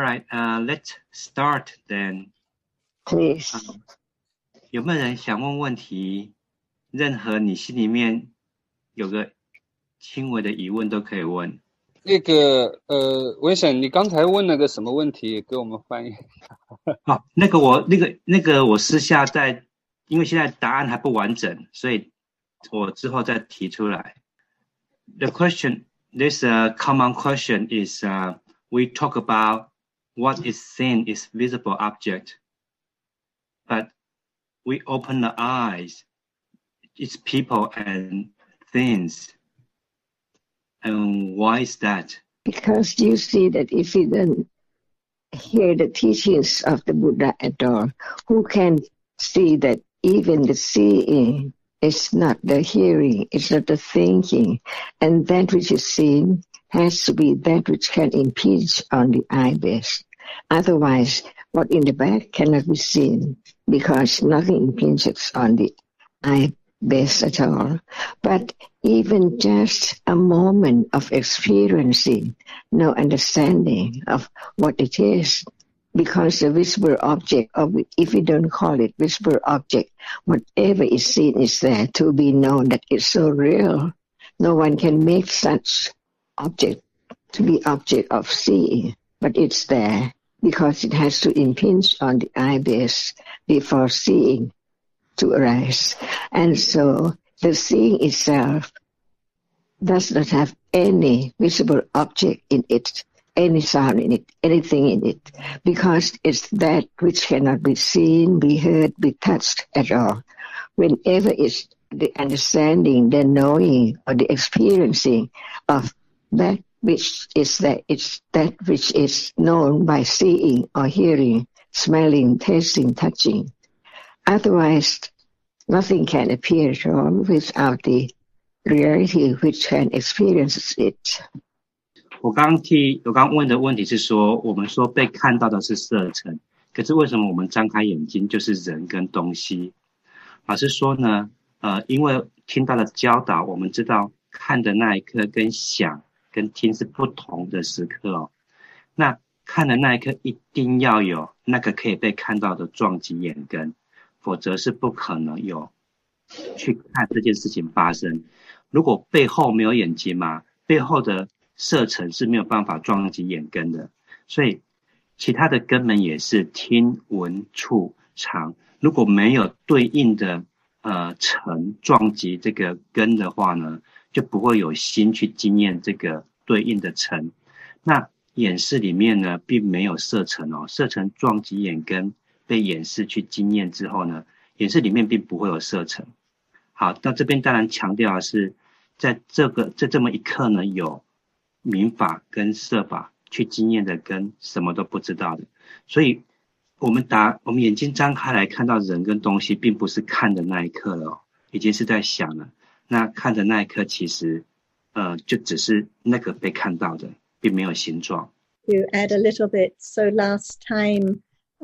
right, let's start then. Please. 有没有人想问问题？任何你心里面有个轻微的疑问都可以问。 那个文审，你刚才问了个什么问题？给我们翻译。 好，那个我私下在，因为现在答案还不完整，所以我之后再提出来。The question, this common question is, we talk about what is seen is visible object, but we open the eyes, it's people and things. And why is that? Because you see that if you don't hear the teachings of the Buddha at all, who can see that even the seeing is not the hearing, it's not the thinking, and that which is seen has to be that which can impinge on the eye base. Otherwise, what in the back cannot be seen because nothing impinges on the eye base at all. But even just a moment of experiencing, no understanding of what it is, because the visible object, or if we don't call it visible object, whatever is seen is there to be known that it's so real. No one can make such object to be object of seeing, but it's there because it has to impinge on the eye base before seeing to arise. And so the seeing itself does not have any visible object in it, any sound in it, anything in it, because it's that which cannot be seen, be heard, be touched at all. Whenever it's the understanding, the knowing, or the experiencing of that which is that, it's that which is known by seeing or hearing, smelling, tasting, touching. Otherwise, nothing can appear at all without the reality which can experience it. 我刚问的问题是说，我们说被看到的是色尘，可是为什么我们张开眼睛就是人跟东西？老师说呢，因为听到了教导，我们知道看的那一刻跟想跟听是不同的时刻哦。那看的那一刻一定要有那个可以被看到的撞击眼根，否则是不可能有去看这件事情发生。如果背后没有眼睛嘛，背后的色尘是没有办法撞击眼根的，所以其他的根本也是听闻触尝，如果没有对应的尘撞击这个根的话呢，就不会有心去经验这个对应的尘。那眼识里面呢并没有色尘哦，色尘撞击眼根被眼识去经验之后呢，眼识里面并不会有色尘。好，那这边当然强调的是在这么一刻呢，有明法跟色法去经验的跟什么都不知道的，所以我们眼睛张开来看到人跟东西，并不是看的那一刻了哦，已经是在想了。那看的那一刻其实就只是那个被看到的，并没有形状。 To add a little bit, so last time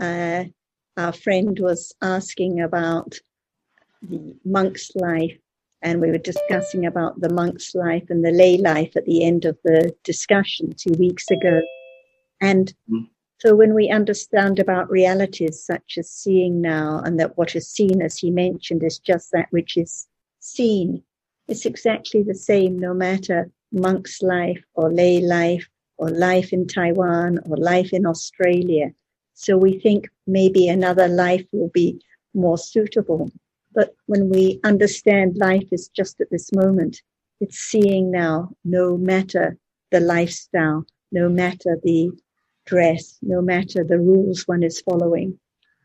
our friend was asking about the monk's life, and we were discussing about the monk's life and the lay life at the end of the discussion 2 weeks ago. And so when we understand about realities such as seeing now, and that what is seen, as he mentioned, is just that which is seen, it's exactly the same no matter monk's life or lay life or life in Taiwan or life in Australia. So we think maybe another life will be more suitable. But when we understand life is just at this moment, it's seeing now, no matter the lifestyle, no matter the dress, no matter the rules one is following.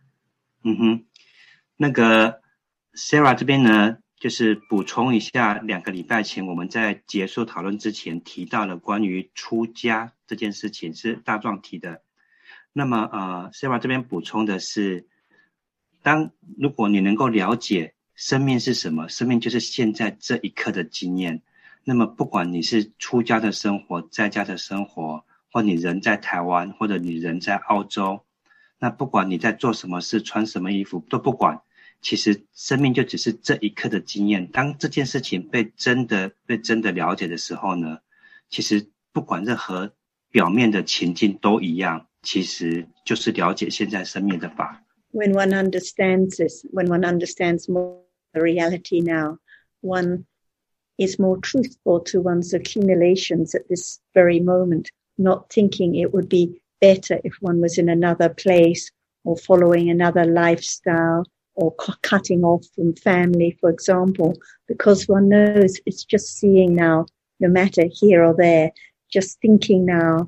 那个 Sarah 这边呢，就是补充一下，2个礼拜前我们在结束讨论之前提到了关于出家这件事情，是大壮提的。那么Sarah 这边补充的是，如果你能够了解生命是什么，生命就是现在这一刻的经验。那么不管你是出家的生活，在家的生活，或你人在台湾，或者你人在澳洲，那不管你在做什么事，穿什么衣服都不管，其实生命就只是这一刻的经验。当这件事情被真的了解的时候呢，其实不管任何表面的情境都一样， 其实就是了解现在生命的法。 When one understands this, when one understands more the reality now, one is more truthful to one's accumulations at this very moment, not thinking it would be better if one was in another place or following another lifestyle or cutting off from family, for example, because one knows it's just seeing now, no matter here or there, just thinking now,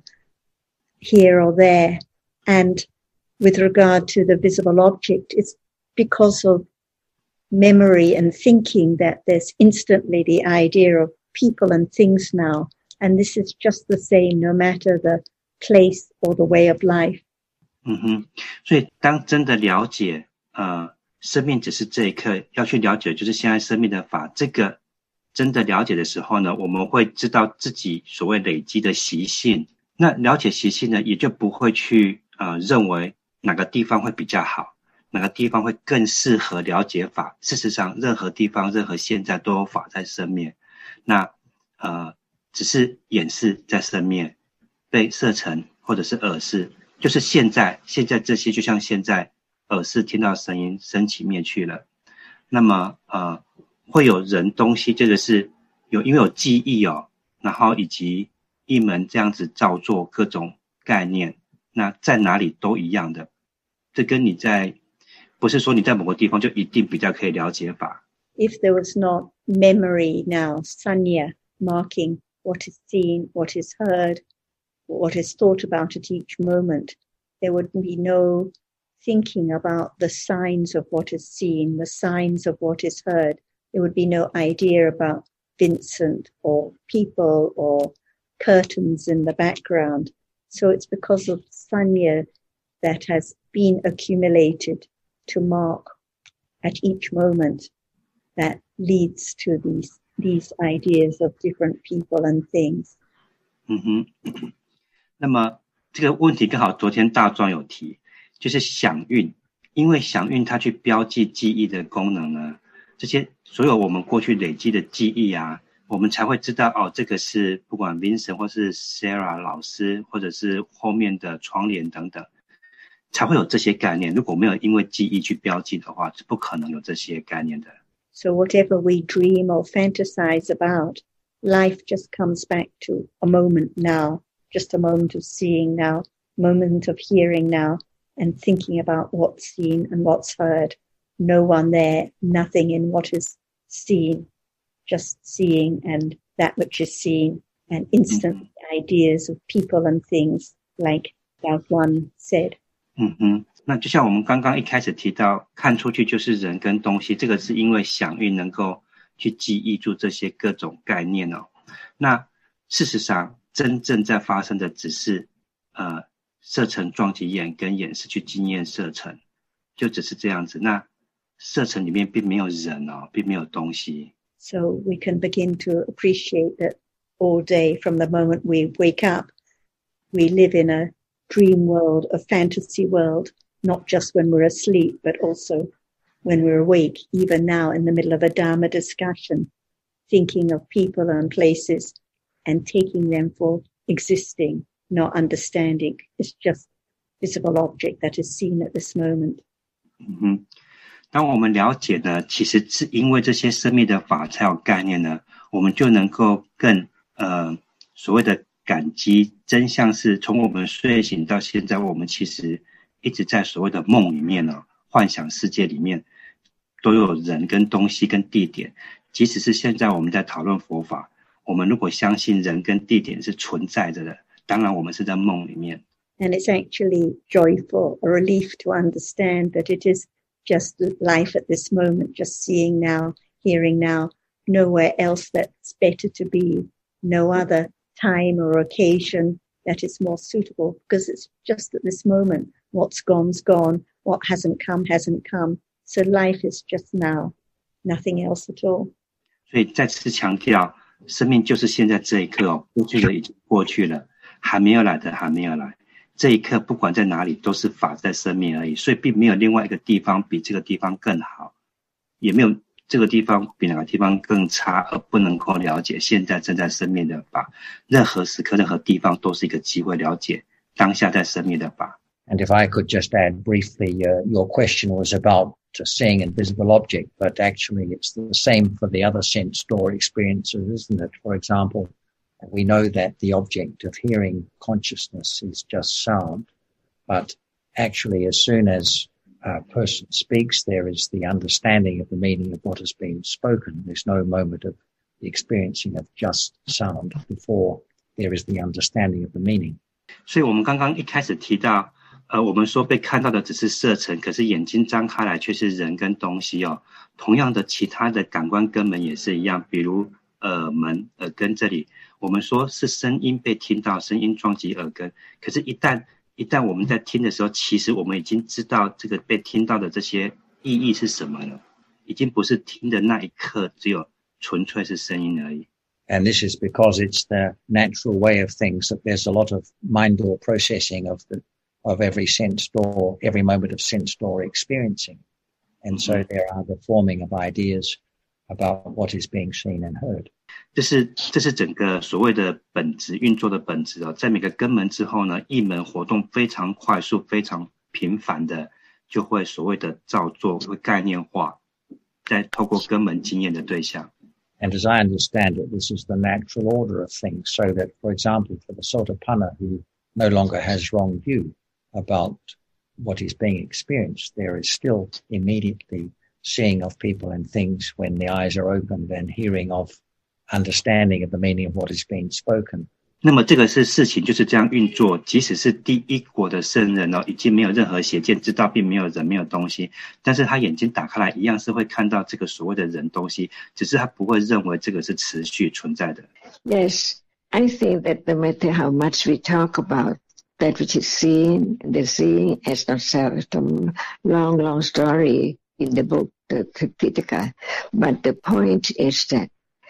here or there. And with regard to the visible object, it's because of memory and thinking that there's instantly the idea of people and things now. And this is just the same, no matter the place or the way of life. 所以当真的了解生命只是这一刻，要去了解就是现在生命的法，这个真的了解的时候呢，我们会知道自己所谓累积的习性。那了解习性呢，也就不会去认为哪个地方会比较好，哪个地方会更适合了解法。事实上任何地方任何现在都有法在生灭，那只是眼识在生灭，被色尘或者是耳识，就是现在这些就像现在耳识听到声音升起灭去了。那么会有人东西，这个是因为有记忆然后以及一门这样子造作各种概念，那在哪里都一样的。这跟你不是说你在某个地方就一定比较可以了解法。 If there was not memory now, sanya, marking what is seen, what is heard, what is thought about at each moment, there would be no thinking about the signs of what is seen, the signs of what is heard. There would be no idea about Vincent or people or curtains in the background. So it's because of sanya that has been accumulated to mark at each moment that leads to these ideas of different people and things. 那么这个问题刚好昨天大壮有提，就是响韵，因为响韵它去标记记忆的功能呢，这些所有我们过去累积的记忆我们才会知道这个是不管 Vincent 或是 Sarah 老师或者是后面的窗帘等等，才会有这些概念。如果没有因为记忆去标记的话，是不可能有这些概念的。 So whatever we dream or fantasize about, life just comes back to a moment now, just a moment of seeing now, moment of hearing now, and thinking about what's seen and what's heard. No one there, nothing in what is seen, just seeing and that which is seen, and instant ideas of people and things, like Dao Guan said. 那就像我们刚刚一开始提到，看出去就是人跟东西，这个是因为响韵能够去记忆住这些各种概念那事实上真正在发生的只是色尘撞击眼跟眼识去经验色尘，就只是这样子。那色尘里面并没有人并没有东西。 So we can begin to appreciate that all day from the moment we wake up, we live in a dream world, a fantasy world, not just when we're asleep, but also when we're awake, even now in the middle of a Dharma discussion, thinking of people and places and taking them for existing, not understanding. It's just visible object that is seen at this moment. 当我们了解呢，其实是因为这些生命的法才有概念呢，我们就能够更所谓的感激。真相是从我们睡醒到现在，我们其实一直在所谓的梦里面幻想世界里面都有人跟东西跟地点。即使是现在我们在讨论佛法，我们如果相信人跟地点是存在着的，当然我们是在梦里面。 And it's actually joyful, a relief to understand that it is just life at this moment, just seeing now, hearing now, nowhere else that's better to be, no other time or occasion that is more suitable, because it's just at this moment. What's gone's gone, what hasn't come. So life is just now, nothing else at all. 所以再次强调，生命就是现在这一刻过去的已经过去了，还没有来的还没有来。这一刻不管在哪里都是法在生命而已，所以并没有另外一个地方比这个地方更好，也没有这个地方比哪个地方更差而不能够了解现在正在生命的法。任何时刻任何地方都是一个机会了解当下在生命的法。 And if I could just add briefly, your question was about seeing invisible object, but actually it's the same for the other sense door experiences, isn't it? For example, we know that the object of hearing consciousness is just sound, but actually as soon as a person speaks, there is the understanding of the meaning of what has been spoken. There's no moment of the experiencing of just sound before there is the understanding of the meaning. 所以我们刚刚一开始提到我们说被看到的只是色尘，可是眼睛张开来却是人跟东西哦。同样的，其他的感官根本也是一样，比如耳门、耳根这里，我们说是声音被听到，声音撞击耳根，可是一旦我们在听的时候，其实我们已经知道这个被听到的这些意义是什么了，已经不是听的那一刻只有纯粹是声音而已。 And this is because it's the natural way of things that there's a lot of mind door processing of every sense door, every moment of sense door experiencing. And so there are the forming of ideas about what is being seen and heard. 这是整个所谓的本质运作的本质在每个根门之后呢，意门活动非常快速、非常频繁的，就会所谓的造作会概念化，再透过根门经验的对象。 And as I understand it, this is the natural order of things, so that, for example, for the Sotapanna who no longer has wrong view about what is being experienced, there is still immediately seeing of people and things when the eyes are opened and hearing of understanding of the meaning of what is being spoken. 那么这个是事情就是这样运作，即使是第一国的圣人已经没有任何邪见，知道并没有人没有东西，但是他眼睛打开来一样是会看到这个所谓的人东西，只是他不会认为这个是持续存在的。 Yes, I think that no matter how much we talk about that which is seen, the seeing has not some long story in the book, the Tripitaka, but the point is that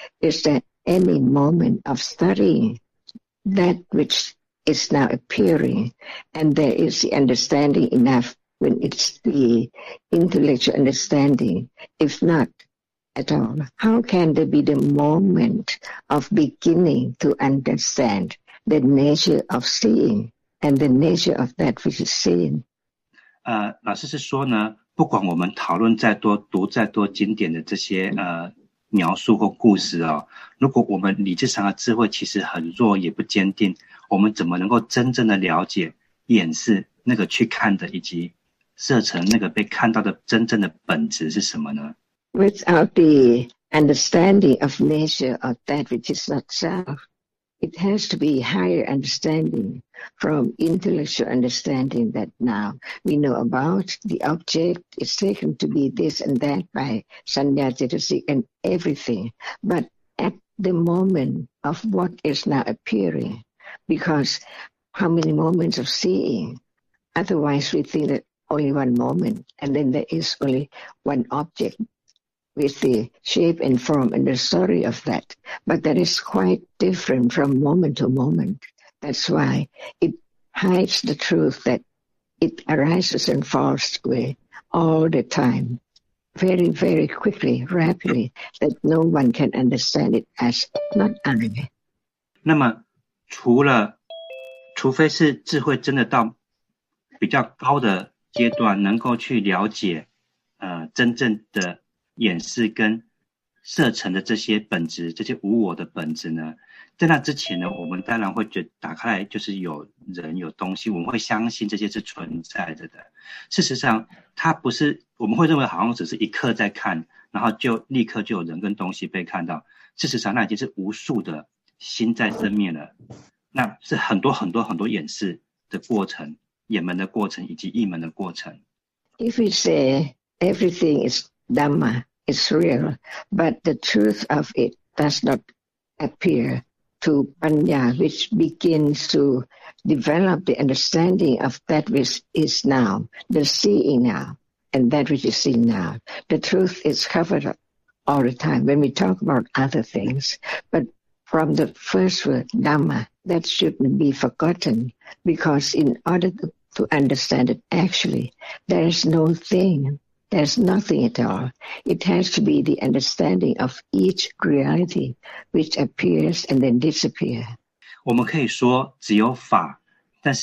any moment of studying that which is now appearing, and there is the understanding enough when it's the intellectual understanding. If not at all, how can there be the moment of beginning to understand the nature of seeing and the nature of that which is seen? 老师是说呢，不管我们讨论再多、读再多经典的这些描述或故事如果我们理智上的智慧其实很弱也不坚定，我们怎么能够真正的了解眼是那个去看的，以及色尘那个被看到的真正的本质是什么呢？ Without the understanding of nature of that which is not self, it has to be higher understanding from intellectual understanding that now we know about the object is taken to be this and that by Sanya, Cetasik and everything. But at the moment of what is now appearing, because how many moments of seeing? Otherwise we think that only one moment, and then there is only one object with the shape and form and the story of that. But that is quite different from moment to moment. That's why it hides the truth that it arises and falls away all the time, very, very quickly, rapidly, that no one can understand it as not I. 那么除非是智慧真的到比较高的阶段，能够去了解真正的眼识跟色尘的这些本质，这些无我的本质呢，在那之前呢，我们当然会觉得打开来就是有人有东西，我们会相信这些是存在着的。事实上它不是，我们会认为好像只是一刻在看，然后就立刻就有人跟东西被看到，事实上那已经是无数的心在生灭了，那是很多很多很多眼识的过程，眼门的过程以及意门的过程。 If we say everything is Dhamma, it's real, but the truth of it does not appear to Panya, which begins to develop the understanding of that which is now, the seeing now, and that which is seen now. The truth is covered up all the time when we talk about other things, but from the first word, Dhamma, that shouldn't be forgotten, because in order to understand it actually, there is no thing. There's nothing at all. It has to be the understanding of each reality which appears and then disappears. 我们可以说只有法，但是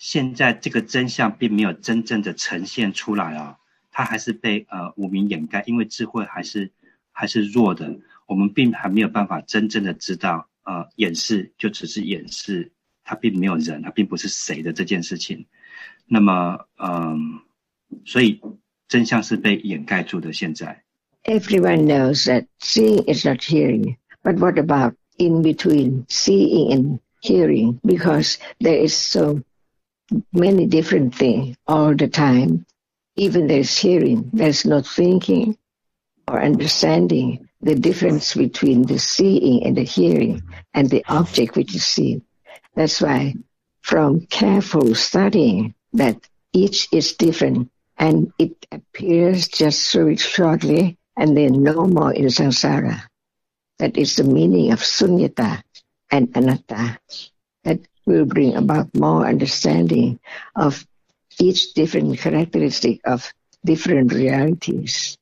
现在这个真相并没有真正的呈现出来啊，它还是被无明掩盖，因为智慧还是弱的，我们并还没有办法真正的知道掩饰就只是掩饰，它并没有人，它并不是谁的这件事情。那么所以真相是被掩盖住的。现在 Everyone knows that seeing is not hearing, but what about in between seeing and hearing? Because there is so many different things all the time. Even there's hearing, there's no thinking or understanding the difference between the seeing and the hearing and the object which is seen. That's why from careful studying that each is different and it appears just so shortly and then no more in samsara. That is the meaning of sunyata and anatta. That will bring about more understanding of each different characteristic of different realities.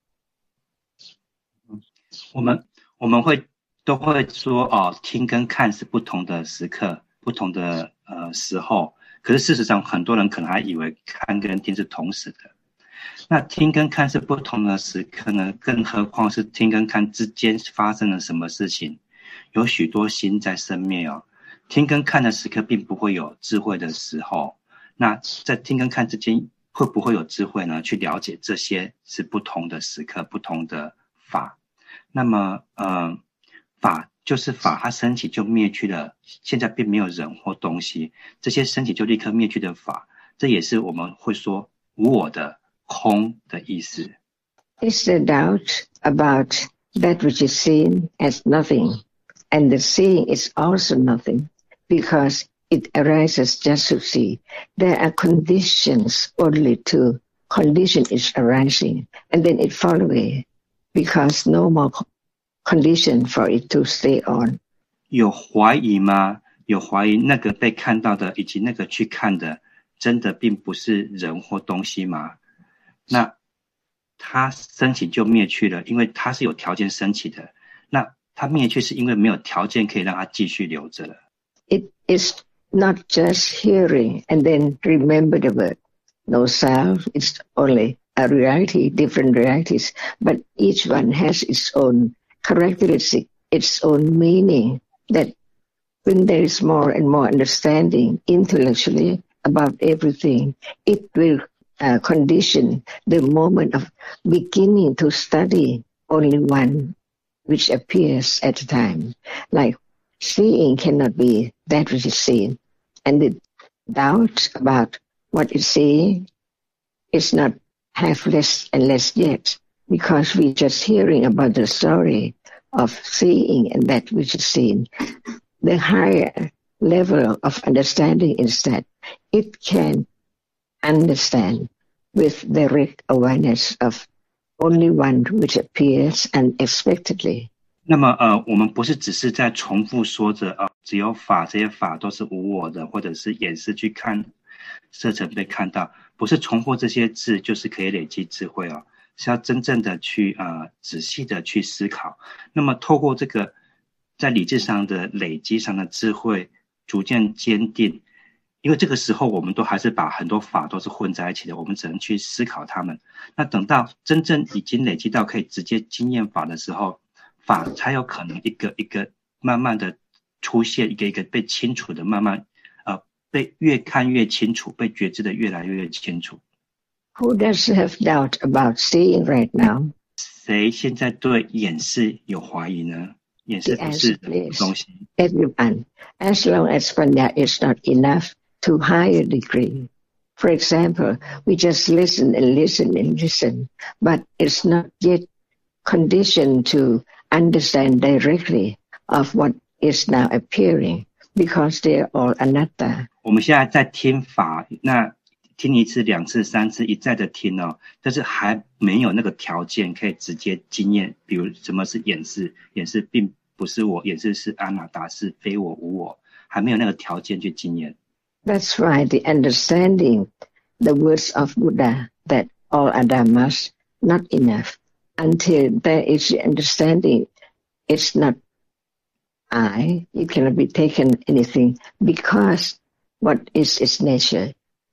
我们都会说听跟看是不同的时刻，不同的时候。可是事实上，很多人可能还以为看跟听是同时的。那听跟看是不同的时刻呢？更何况是听跟看之间发生了什么事情？有许多心在生灭哦。听跟看的时刻并不会有智慧的时候。那在听跟看之间会不会有智慧呢？去了解这些是不同的时刻，不同的法。那么法就是法，它升起就灭去了，现在并没有人或东西，这些升起就立刻灭去的法，这也是我们会说无我的空的意思。 Is the doubt about that which is seen as nothing, and the seeing is also nothing, because it arises just to see. There are conditions only to condition is arising, and then it fall away, because no more condition for it to stay on. 有怀疑吗？有怀疑那个被看到的以及那个去看的真的并不是人或东西吗？那它升起就灭去了，因为它是有条件升起的。那它灭去是因为没有条件可以让它继续留着了。 It is not just hearing and then remember the word. No sound, it's only a reality, different realities, but each one has its own characteristic, its own meaning, that when there is more and more understanding intellectually about everything, it will condition the moment of beginning to study only one which appears at a time. Like seeing cannot be that which is seen, and the doubt about what is seeing is not have less and less yet, because we're just hearing about the story of seeing and that which is seen. The higher level of understanding is that it can understand with direct awareness of only one which appears unexpectedly. 那么我们不是只是在重复说着只有法，这些法都是无我的，或者是眼视去看色尘被看到，不是重复这些字就是可以累积智慧哦，是要真正的去仔细的去思考。那么透过这个在理智上的累积上的智慧逐渐坚定，因为这个时候我们都还是把很多法都是混在一起的，我们只能去思考它们。那等到真正已经累积到可以直接经验法的时候，法才有可能一个一个慢慢的出现，一个一个被清楚的慢慢被越看越清楚，被觉知的越来越清楚。 Who does have doubt about seeing right now? 谁现在对眼视有怀疑呢？眼视不是人的东西。 Everyone, as long as Panya is not enough to higher degree. For example, we just listen and listen and listen, but it's not yet conditioned to understand directly of what is now appearing, because they are all anatta. 我们现在在听法，那听一次、两次、三次，一再的听哦，但是还没有那个条件可以直接经验。比如什么是眼视，眼视并不是我，眼视是阿那达，是非我无我，还没有那个条件去经验。 That's why the understanding the words of Buddha that all are dhammas not enough. Until there is the understanding, it's not I, it cannot be taken anything, because what is its nature?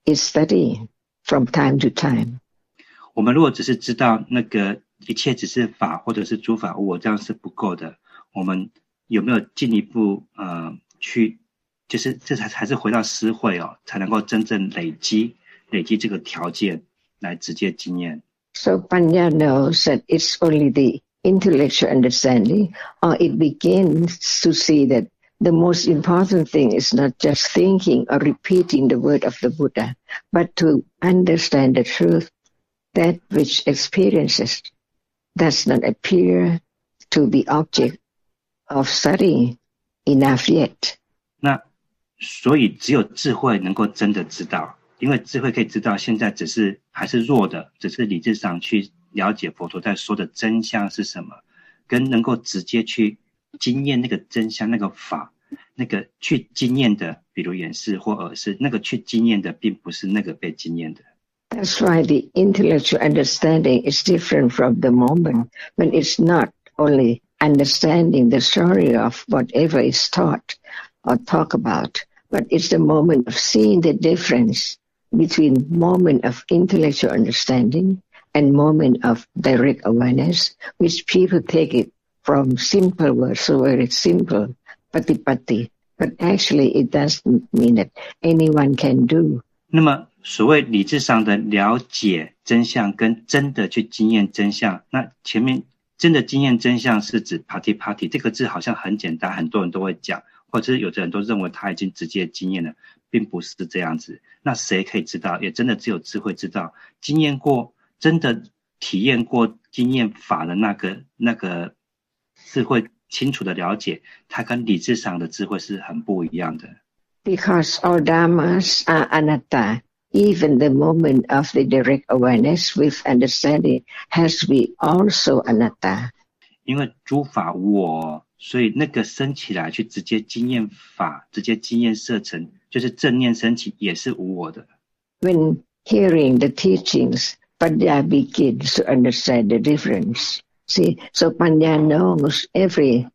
is study from time to time. 我们如果只是知道那个一切只是法或者是诸法无我，这样是不够的。我们有没有进一步去，就是这才是回到思慧才能够真正累积这个条件来直接经验。 So Panya knows that it's only the intellectual understanding, or it begins to see that the most important thing is not just thinking or repeating the word of the Buddha, but to understand the truth, that which experiences does not appear to be object of study enough yet. 那所以只有智慧能够真的知道，因为智慧可以知道现在还是弱的，只是理智上去了解佛陀在说的真相是什么，跟能够直接去经验那个真相，那个法，那个去经验的，比如眼视或耳视，那个去经验的并不是那个被经验的。 That's why the intellectual understanding is different from the moment when it's not only understanding the story of whatever is taught or talked about, but it's the moment of seeing the difference between moment of intellectual understanding and moment of direct awareness, which people take it from simple words, so very simple, patipati, but actually it doesn't mean that anyone can do. 那么所谓理智上的了解真相跟真的去经验真相，那前面真的经验真相是指 patipati 这个字好像很简单，很多人都会讲，或者是有的人都认为他已经直接经验了，并不是这样子。那谁可以知道？也真的只有智慧知道，经验过真的体验过经验法的那个智慧清楚的了解，它跟理智上的智慧是很不一样的。 Because all dhammas are anatta, even the moment of the direct awareness with understanding has to be also anatta. 因为诸法无我，所以那个升起来去直接经验法，直接经验色尘，就是正念升起也是无我的。 When hearing the teachings, Panya begins to understand the difference. See, so Panya knows every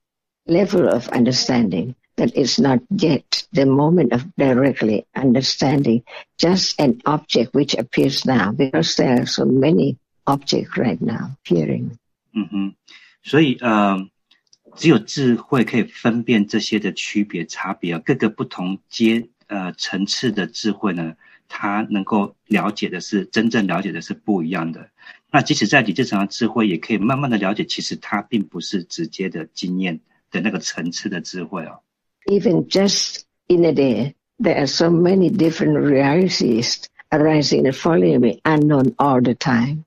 level of understanding that it's not yet the moment of directly understanding just an object which appears now, because there are so many objects right now appearing. 所以只有智慧可以分辨这些的区别差别，各个不同层次的智慧呢，它能够了解的是真正了解的是不一样的。那即使在理智上的智慧，也可以慢慢的了解，其实它并不是直接的经验的那个层次的智慧 Even just in a day, there are so many different realities arising and falling unknown all the time.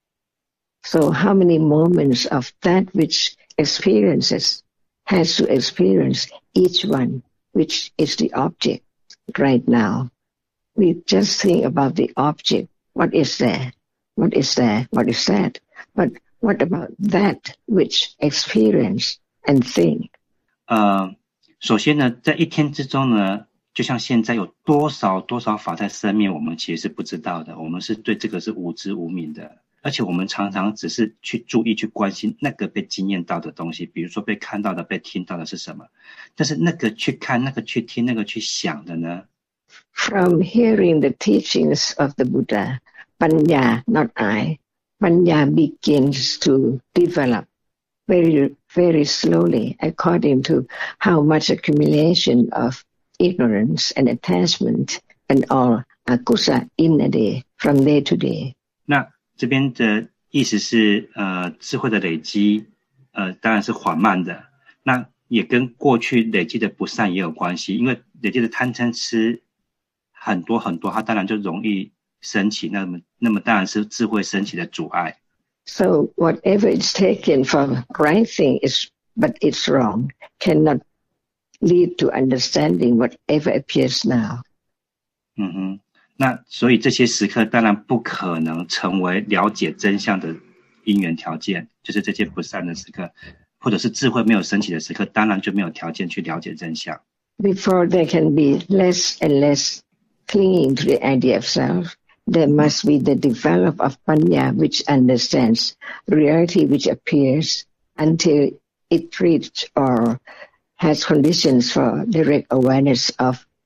So how many moments of that which experiences has to experience each one, which is the object right now. We just think about the object. What is there? What is there? What is that? But what about that which experience and think? 首先呢，在一天之中呢，就像现在有多少法在生命，我们其实是不知道的，我们是对这个是无知无明的，而且我们常常只是去注意去关心那个被经验到的东西，比如说被看到的被听到的是什么，但是那个去看那个去听那个去想的呢， From hearing the teachings of the Buddha, Panya, not I, Panya begins to develop very, very slowly according to how much accumulation of ignorance and attachment and all akusa in a day, from day to day. 那这边的意思是智慧的累积当然是缓慢的，那也跟过去累积的不善也有关系，因为累积的贪嗔痴很多很多，它当然就容易升起，那么当然是智慧升起的阻碍。 So whatever is taken for right thing but it's wrong, cannot lead to understanding whatever appears now. 那所以这些时刻当然不可能成为了解真相的因缘条件，就是这些不善的时刻，或者是智慧没有升起的时刻，当然就没有条件去了解真相。 Before there can be less and less clinging to the idea of self, there must be the development of Panya, which understands reality which appears until it reaches or has conditions for direct awareness of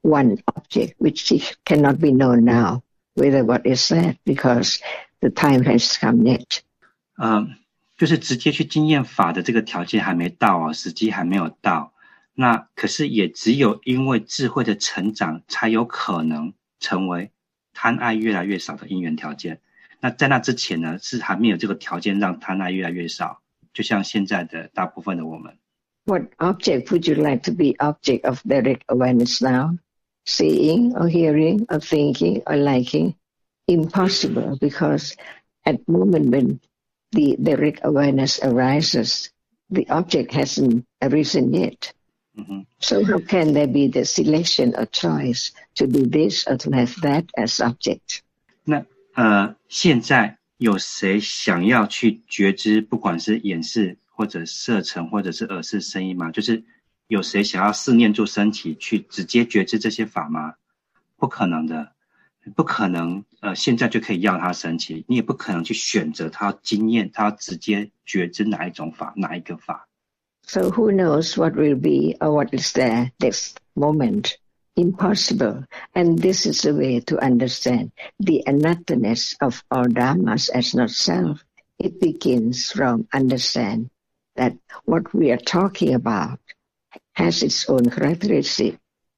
one object which cannot be known now whether what is that because the time has come yet. 就是直接去经验法的这个条件还没到啊，时机还没有到。那可是也只有因为智慧的成长，才有可能成为贪爱越来越少的因缘条件。那在那之前呢，是还没有这个条件让贪爱越来越少，就像现在的大部分的我们。 What object would you like to be object of direct awareness now? Seeing or hearing or thinking or liking? Impossible, because at the moment when the direct awareness arises, the object hasn't arisen yet. So how can there be the selection or choice to do this or to have that as object? 那现在有谁想要去觉知，不管是眼识或者色尘或者是耳识声音吗？就是有谁想要四念住身体去直接觉知这些法吗？不可能的，不可能现在就可以要它升起，你也不可能去选择它经验，它直接觉知哪一种法，哪一个法。 So who knows what will be or what is there next moment? Impossible. And this is a way to understand the anatterness of all dharmas as not self. It begins from understand that what we are talking about has its own characteristic.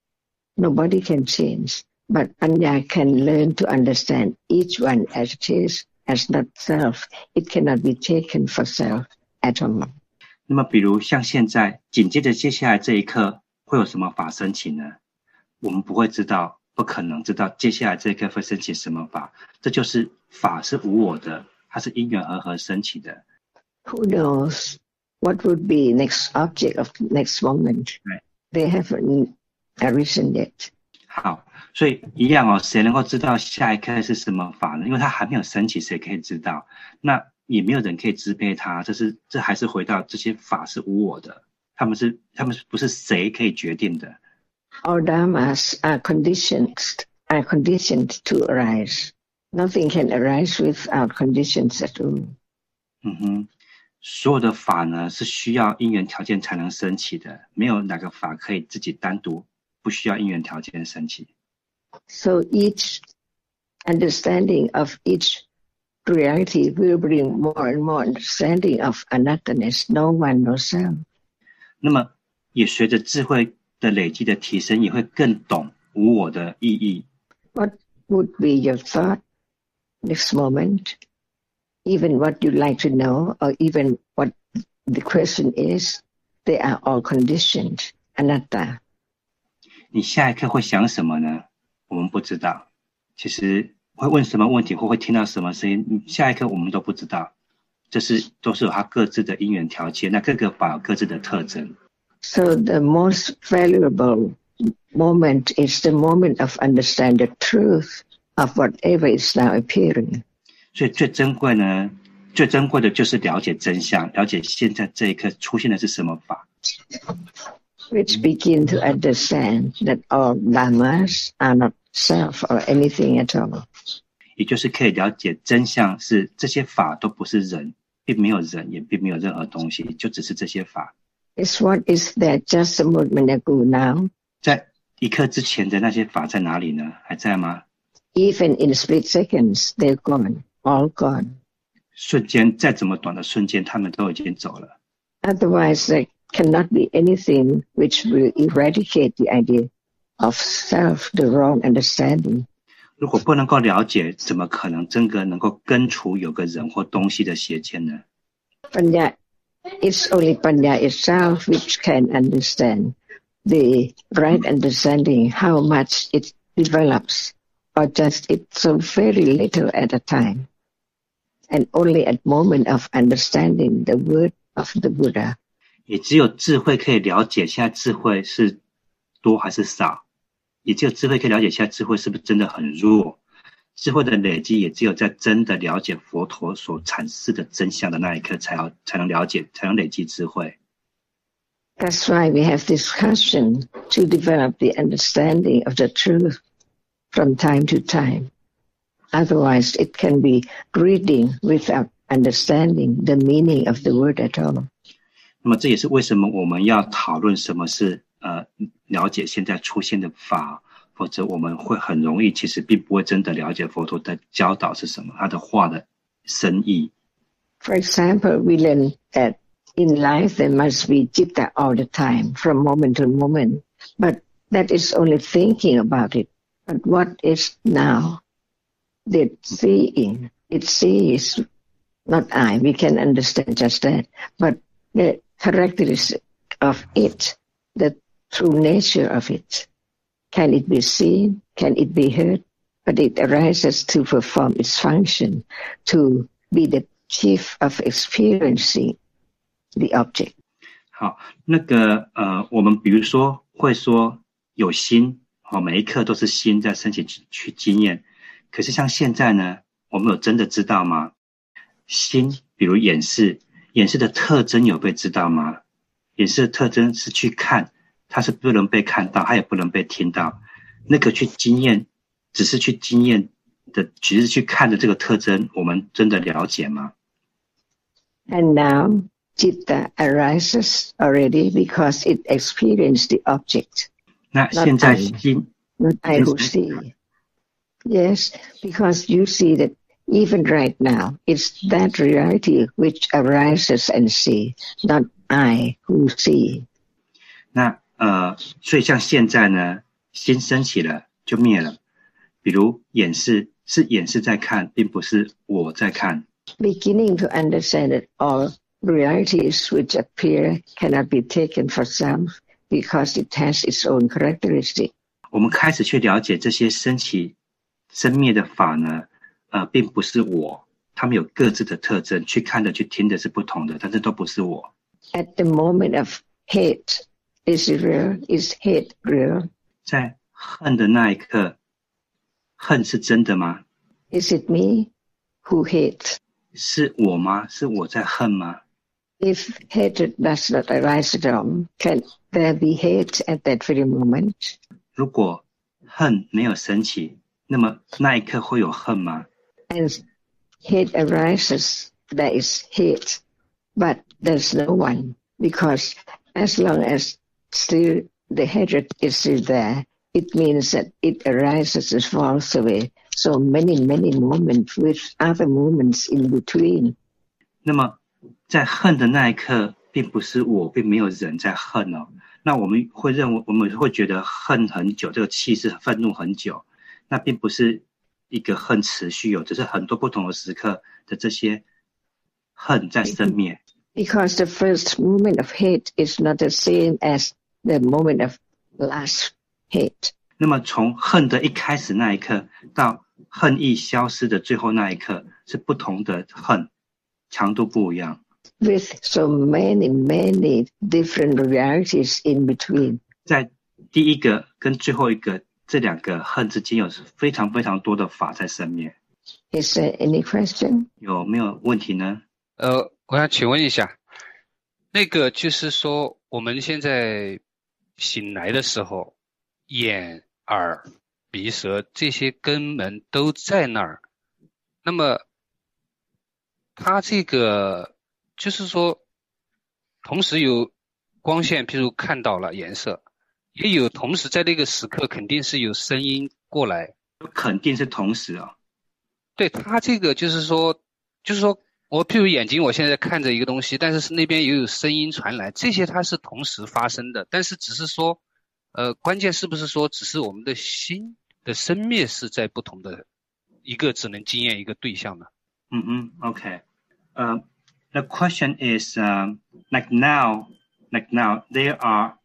Nobody can change, but Anya can learn to understand each one as it is, as not self. It cannot be taken for self at all. 那么比如像现在紧接着接下来这一刻会有什么法升起呢？我们不会知道，不可能知道接下来这一刻会升起什么法，这就是法是无我的，它是因缘合升起的。 Who knows what would be next object of next moment? Right. They haven't arisen yet. 好，所以一样哦，谁能够知道下一刻是什么法呢？因为它还没有升起，谁可以知道？那也没有人可以支配它，这还是回到这些法是无我的，他们不是谁可以决定的。 All dharmas are conditioned to arise. Nothing can arise without conditions at all. 所有的法呢是需要因缘条件才能升起的，没有哪个法可以自己单独不需要因缘条件升起。 So each understanding of each reality will bring more and more understanding of anatterness, no one, no self. 那么也随着智慧的累积的提升，也会更懂无我的意义。 What would be your thought next moment? Even what you'd like to know, or even what the question is, they are all conditioned, anatta. 你下一刻会想什么呢？我们不知道。其实会问什么问题，或会听到什么声音，下一刻我们都不知道。都是有它各自的因缘条件，那各个法有各自的特征。 So the most valuable moment is the moment of understanding the truth of whatever is now appearing. 所以最珍贵的就是了解真相，了解现在这一刻出现的是什么法。 Which begin to understand that all dhammas are not self or anything at all. 也就是可以了解真相是这些法都不是人，并没有人，也并没有任何东西，就只是这些法。 Is what is there just a moment ago now? 在一刻之前的那些法在哪里呢？还在吗？ Even in split seconds, they're gone, all gone. 瞬间，再怎么短的瞬间，他们都已经走了。 Otherwise, there cannot be anything which will eradicate the idea of self, the wrong understanding. 如果不能够了解，怎么可能真的能够根除有个人或东西的邪见呢？ Panya, it's only Panya itself which can understand the right understanding, how much it develops, or just it's so very little at a time. And only at moment of understanding the word of the Buddha. 也只有智慧可以了解现在智慧是多还是少，也只有智慧可以了解现在智慧是不是真的很弱。智慧的累积也只有在真的了解佛陀所阐释的真相的那一刻才能了解，才能累积智慧。 That's why we have discussion to develop the understanding of the truth from time to time. Otherwise, it can be reading without understanding the meaning of the word at all. 那么这也是为什么我们要讨论什么是了解现在出现的法， 否则我们会很容易其实并不会真的了解佛陀的教导是什么，他的话的深意。 For example, we learn that in life there must be citta all the time, from moment to moment. But that is only thinking about it. But what is now? The seeing. It sees, not I. We can understand just that. But the characteristic of it, the true nature of it. Can it be seen? Can it be heard? But it arises to perform its function, to be the chief of experiencing the object. 好，我们比如说会说有心，每一刻都是心在升起去经验。可是像现在呢，我们有真的知道吗？心，比如眼视的特征有被知道吗？眼视的特征是去看，它是不能被看到，它也不能被听到。那个去经验，只是去经验的，只是去看的这个特征，我们真的了解吗？ And now, citta arises already because it experienced the object. 那现在心 Not I who see. Yes, because you see that even right now, it's that reality which arises and see, not I who see. 那所以像现在呢，心升起了就灭了。比如眼视，是眼视在看，并不是我在看。 Beginning to understand that all realities which appear cannot be taken for self because it has its own characteristic. 我们开始去了解这些升起、生灭的法呢，并不是我，他们有各自的特征，去看的、去听的是不同的，但是都不是我。 At the moment of hate, is it real? Is hate real? 在恨的那一刻，恨是真的吗？ Is it me who hate? 是我吗？是我在恨吗？ If hatred does not arise at all, can there be hate at that very moment? 如果恨没有升起，那么那一刻会有恨吗？ And hate arises, there is hate, but there's no one, because as long as still the hatred is still there, it means that it arises and falls away. So many moments with other moments in between. 那么在恨的那一刻，并不是我，并没有人在恨哦。那我们会认为，我们会觉得恨很久，这个气是愤怒很久，那并不是一个恨持续有，只是很多不同的时刻的这些恨在生灭。 Because the first moment of hate is not the same as the moment of last hate. 那么从恨的一开始那一刻到恨意消失的最后那一刻，是不同的恨，强度不一样。 With so many different realities in between. 在第一个跟最后一个这两个恨之间有非常非常多的法在生灭。 Is there any question? 有没有问题呢？ 我想请问一下，那个就是说我们现在醒来的时候，眼、耳、鼻、舌这些根门都在那儿，那么它这个就是说同时有光线，譬如看到了颜色，也有同时在那个时刻肯定是有声音过来， 肯定是同时啊。 对，它这个就是说我譬如眼睛我现在看着一个东西，但是那边也有声音传来，这些它是同时发生的，但是只是说关键是不是说只是我们的心的生灭是在不同的一个只能经验一个对象呢 ？Okay. The question is like now there are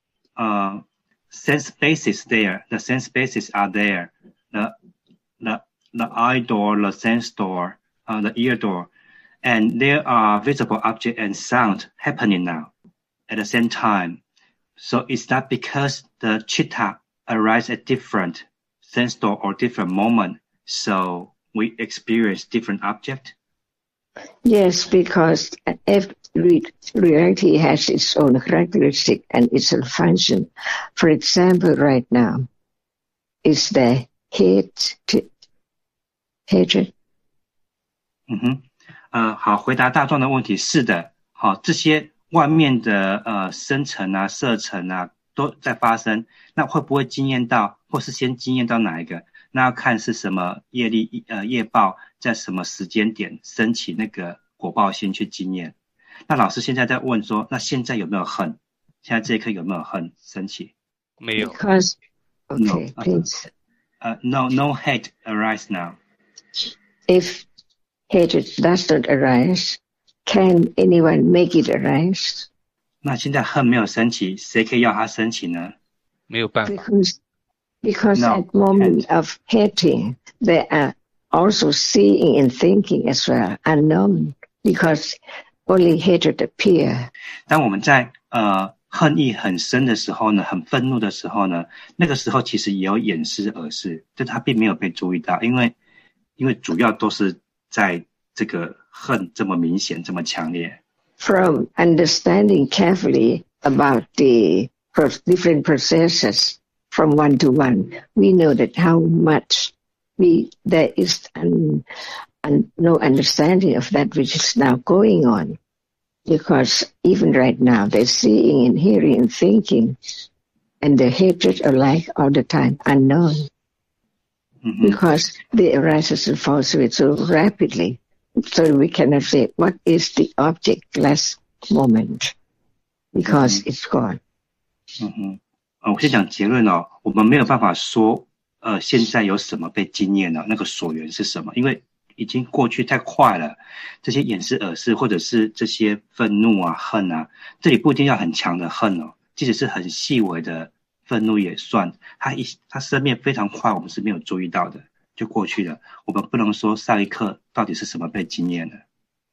sense bases there. The sense bases are there. The eye door, the sense door, the ear door, and there are visible object and sound happening now at the same time. So is that because the citta arise at different sense door or different moment, so we experience different object? Yes, because every reality has its own characteristic and its own function. For example, right now, is there hatred? 好，回答大众的问题，是的，好，这些外面的生成啊、色尘啊、 都在发生，那会不会经验到，或是先经验到哪一个？那要看是什么业报在什么时间点升起那个果报心去经验。那老师现在在问说，那现在有没有恨？现在这一刻有没有恨升起？ 没有。 Because, okay, please. No hate arise now. If hatred does not arise, can anyone make it arise? 那现在恨没有升起，谁可以要它升起呢？ 没有办法。 Because No, at moment of hating, they are also seeing and thinking as well, unknown, because only hatred appear. 当我们在恨意很深的时候呢，很愤怒的时候呢，那个时候其实也有眼识耳识，就它并没有被注意到，因为主要都是在这个恨这么明显这么强烈。 From understanding carefully about the different processes from one to one, we know that how much there is no understanding of that which is now going on. Because even right now, they're seeing and hearing and thinking, and the hatred alike all the time, unknown. Mm-hmm. Because they arises and falls away so rapidly. So we cannot say, what is the object last moment? Because it's gone. 我先讲结论哦，我们没有办法说，现在有什么被经验了，那个所缘是什么？因为已经过去太快了，这些眼识耳识或者是这些愤怒啊、恨啊，这里不一定要很强的恨哦，即使是很细微的愤怒也算，它生命非常快，我们是没有注意到的，就过去了。我们不能说上一刻到底是什么被经验了。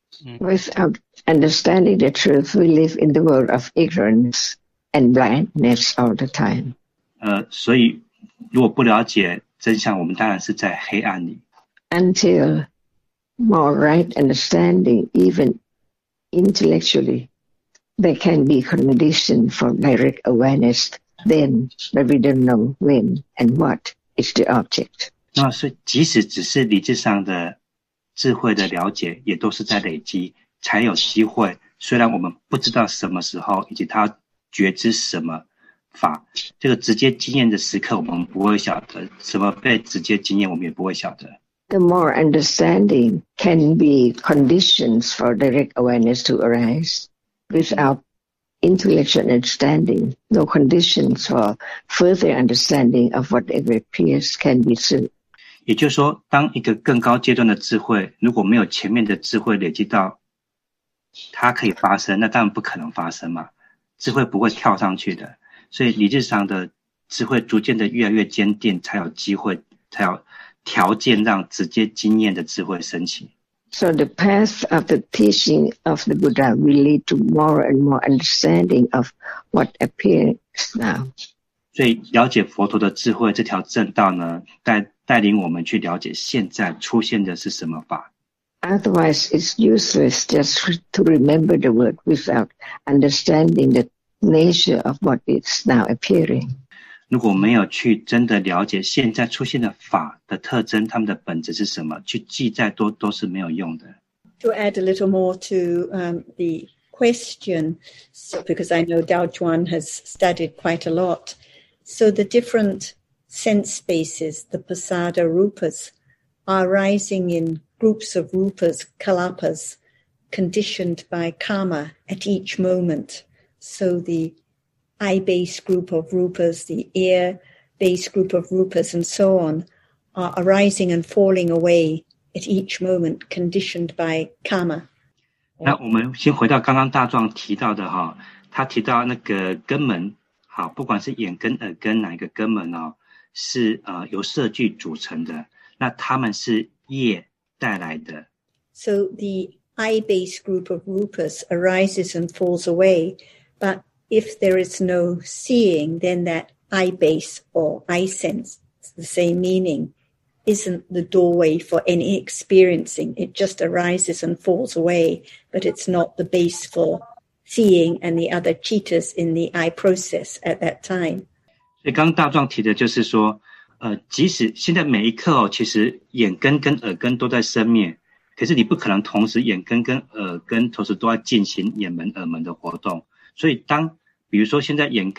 Without understanding the truth, we live in the world of ignorance and blindness all the time. 所以如果不了解真相，我们当然是在黑暗里。 Until more right understanding, even intellectually, there can be condition for direct awareness then, but we don't know when and what is the object. 那所以即使只是理智上的智慧的了解，也都是在累积才有机会。虽然我们不知道什么时候以及他觉知什么法，这个直接经验的时刻我们不会晓得，什么被直接经验我们也不会晓得。 The more understanding can be conditions for direct awareness to arise. Without intellectual understanding, no conditions for further understanding of whatever appears can be seen. 也就是说，当一个更高阶段的智慧如果没有前面的智慧累积到它可以发生，那当然不可能发生嘛，智慧不会跳上去的，所以理智上的智慧逐渐的越来越坚定，才有机会，才有条件让直接经验的智慧升起。 So the path of the teaching of the Buddha will lead to more and more understanding of what appears now. 所以了解佛陀的智慧这条正道呢，带领我们去了解现在出现的是什么法。 Otherwise, it's useless just to remember the word without understanding the nature of what is now appearing. 如果没有去真的了解现在出现的法的特征，它们的本质是什么，去记再多都是没有用的。 To add a little more to the question, so, because I know Dao Chuan has studied quite a lot. So the different sense spaces, the pasada rupas, are arising in groups of rupas, kalapas, conditioned by karma at each moment. So the eye-based group of rupas, the ear-based group of rupas, and so on, are arising and falling away at each moment, conditioned by karma. 那我们先回到刚刚大壮提到的哈，他提到那个根门，好，不管是眼根、耳根哪一个根门哦，是由色聚组成的，那他们是业带来的。 So the eye-based group of rupas arises and falls away, but if there is no seeing, then that eye base or eye sense, it's the same meaning, isn't the doorway for any experiencing. It just arises and falls away, but it's not the base for seeing and the other cheetahs in the eye process at that time. 所以刚刚大壮提的就是说，即使现在每一刻哦，其实眼根跟耳根都在生灭，可是你不可能同时眼根跟耳根同时都在进行眼门、耳门的活动。所以比如说现在眼根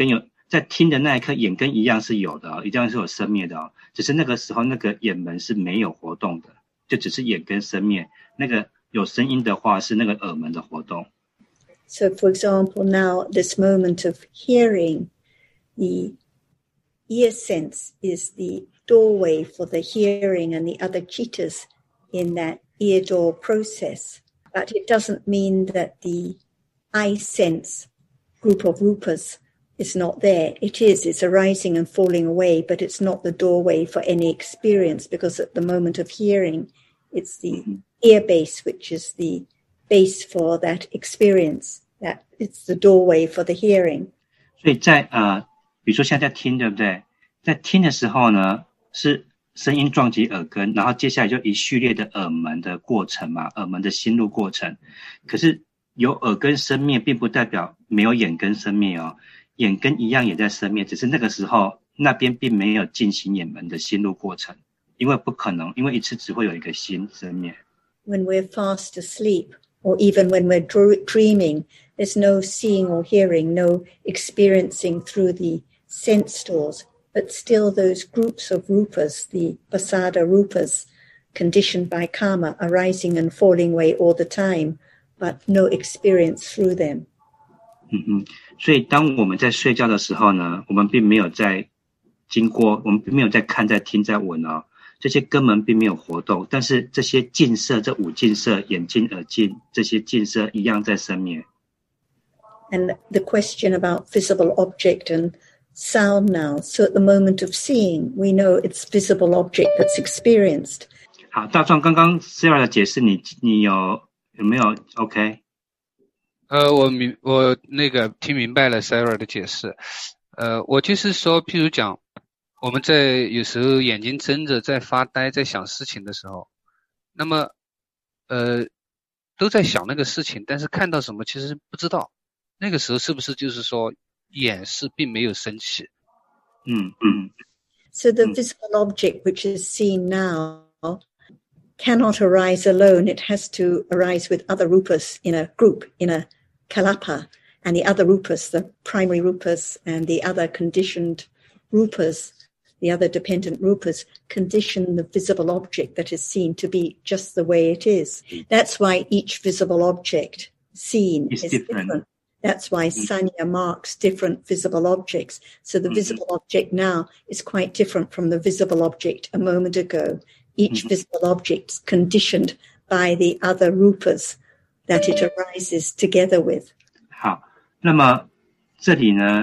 在听的那一刻，眼根一样是有的哦，一样是有生灭的哦，只是那个时候那个眼门是没有活动的，就只是眼根生灭。那个有声音的话是那个耳门的活动。 So, for example, now this moment of hearing, the ear sense is the doorway for the hearing and the other chittas in that ear door process. But it doesn't mean that the eye sense group of rupas is not there. It is. It's arising and falling away, but it's not the doorway for any experience, because at the moment of hearing, it's the ear base, which is the base for that experience. That it's the doorway for the hearing. 所以在比如说现在在听，对不对？在听的时候呢，是声音撞击耳根，然后接下来就一系列的耳门的过程嘛，耳门的心路过程。可是有耳根生灭，并不代表没有眼根生灭哦，眼根一样也在生灭，只是那个时候那边并没有进行眼门的心路过程，因为不可能，因为一次只会有一个心生灭。 When we're fast asleep, or even when we're dreaming, there's no seeing or hearing, no experiencing through the sense doors, but still those groups of rupas, the pasada rupas, conditioned by karma, arising and falling away all the time, but no experience through them. 所以当我们在睡觉的时候呢，我们并没有在我们并没有在看、在听、在闻哦，这些根本并没有活动，但是这些境色，这五境色，眼睛、耳境，这些境色一样在生灭。 And the question about visible object and sound now. So at the moment of seeing, we know it's visible object that's experienced. 好，大壮，刚刚 Sarah 的解释，你有没有 OK？ 我那个听明白了 Sarah 的解释。我就是说，譬如讲，我们在有时候眼睛睁着在发呆，在想事情的时候，那么都在想那个事情，但是看到什么其实不知道。那个时候是不是就是说眼是并没有升起？ So the visible object which is seen now cannot arise alone. It has to arise with other rupas in a group, in a kalapa, and the other rupas, the primary rupas and the other conditioned rupas, the other dependent rupas, condition the visible object that is seen to be just the way it is. That's why each visible object seen is different. That's why Sanya marks different visible objects. So the visible object now is quite different from the visible object a moment ago. Each visible object is conditioned by the other rupas that it arises together with. 好，那么这里呢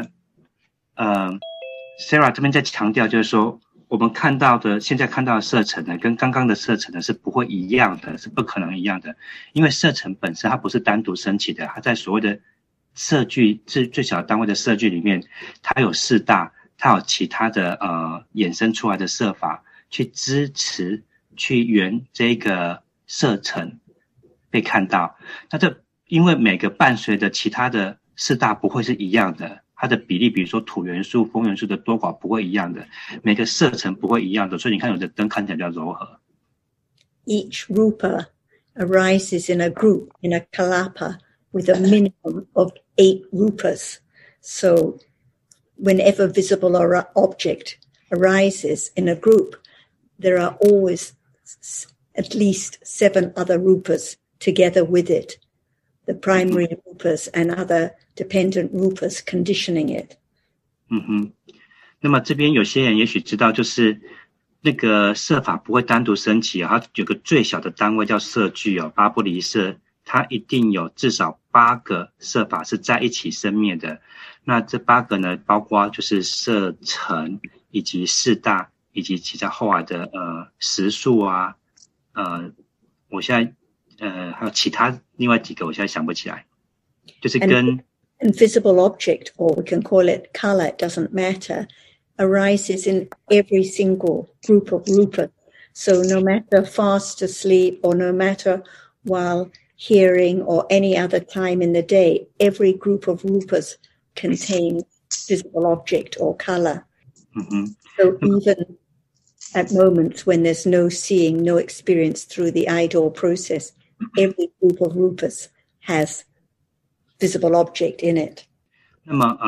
，Sarah 这边在强调，就是说我们现在看到的色尘呢，跟刚刚的色尘呢是不会一样的，是不可能一样的，因为色尘本身它不是单独升起的，它在所谓的色距最小的单位的色距里面，它有四大，它有其他的衍生出来的色法去支持去圆这个色尘被看到。那这因为每个伴随的其他的四大不会是一样的，它的比例比如说土元素、风元素的多寡不会一样的，每个色尘不会一样的，所以你看有的灯看起来比较柔和。 Each rupa arises in a group, in a kalapa, with a minimum of 8 rupas. So whenever visible object arises in a group, there are always at least 7 other rupas together with it, the primary rupas and other dependent rupas conditioning it. 那么这边有些人也许知道，就是那个色法不会单独升起它有个最小的单位叫色距八不离色，它一定有至少8个色法是在一起生灭的。那这8个呢，包括就是色尘以及四大以及其他后来的时数啊，我现在还有其他另外几个我现在想不起来，就是跟 And visible object, or we can call it color, it doesn't matter, arises in every single group of rupa. So no matter fast asleep or no matter while hearing or any other time in the day, every group of rupas contains visible object or color. So even at moments when there's no seeing, no experience through the eye-door process, every group of rupas has visible object in it. 那么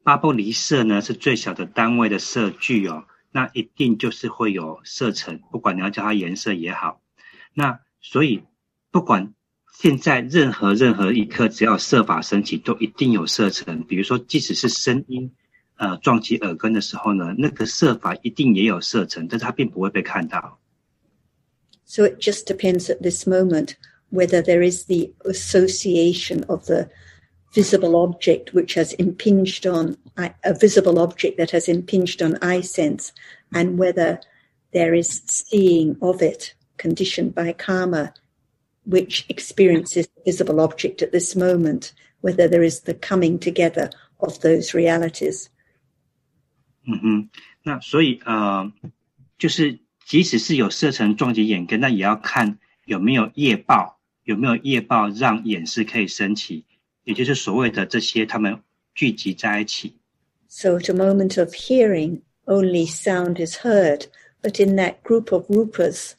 巴布离舍呢是最小的单位的色距哦，那一定就是会有色尘，不管你要叫它颜色也好。那所以不管现在任何一刻，只要色法升起，都一定有色尘。比如说，即使是声音撞击耳根的时候呢，那个色法一定也有色尘，但是它并不会被看到。 So it just depends at this moment whether there is the association of the visible object which has impinged on a visible object that has impinged on eye sense, and whether there is seeing of it conditioned by karma which experiences the visible object at this moment, whether there is the coming together of those realities. 那所以就是即使是有色尘撞击眼根，那也要看有没有业报让眼识可以升起，也就是所谓的这些他们聚集在一起。 So at a moment of hearing, only sound is heard, but in that group of rupas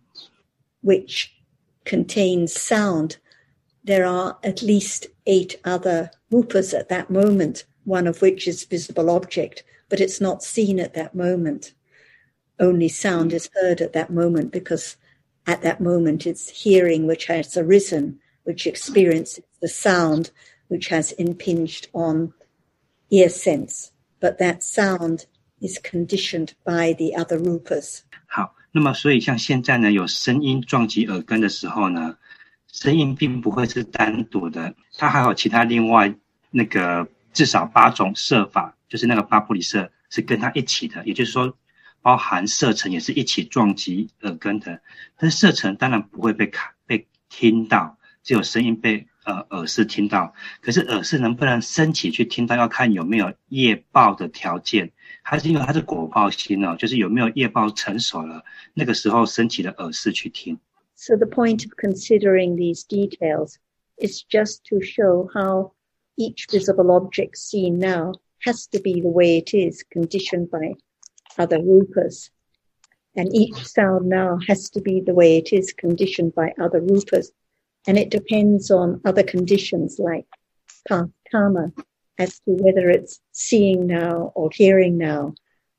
which contains sound, there are at least 8 other rupas at that moment, one of which is visible object, but it's not seen at that moment. Only sound is heard at that moment, because at that moment it's hearing which has arisen, which experiences the sound which has impinged on ear sense, but that sound is conditioned by the other rupas. 好，那么所以像现在呢，有声音撞击耳根的时候呢，声音并不会是单独的，它还有其他另外那个至少8种色法，就是那个巴布离舍是跟它一起的，也就是说包含色尘也是一起撞击耳根的，但是色尘当然不会被听到，只有声音被耳识听到。可是耳识能不能升起去听到，要看有没有业报的条件。它是因为它是果报心哦，就是有没有业报成熟了，那个时候升起的耳识去听。 So the point of considering these details is just to show how each visible object seen now has to be the way it is, conditioned by other rupas. And each sound now has to be the way it is, conditioned by other rupas. And it depends on other conditions like past karma as to whether it's seeing now or hearing now,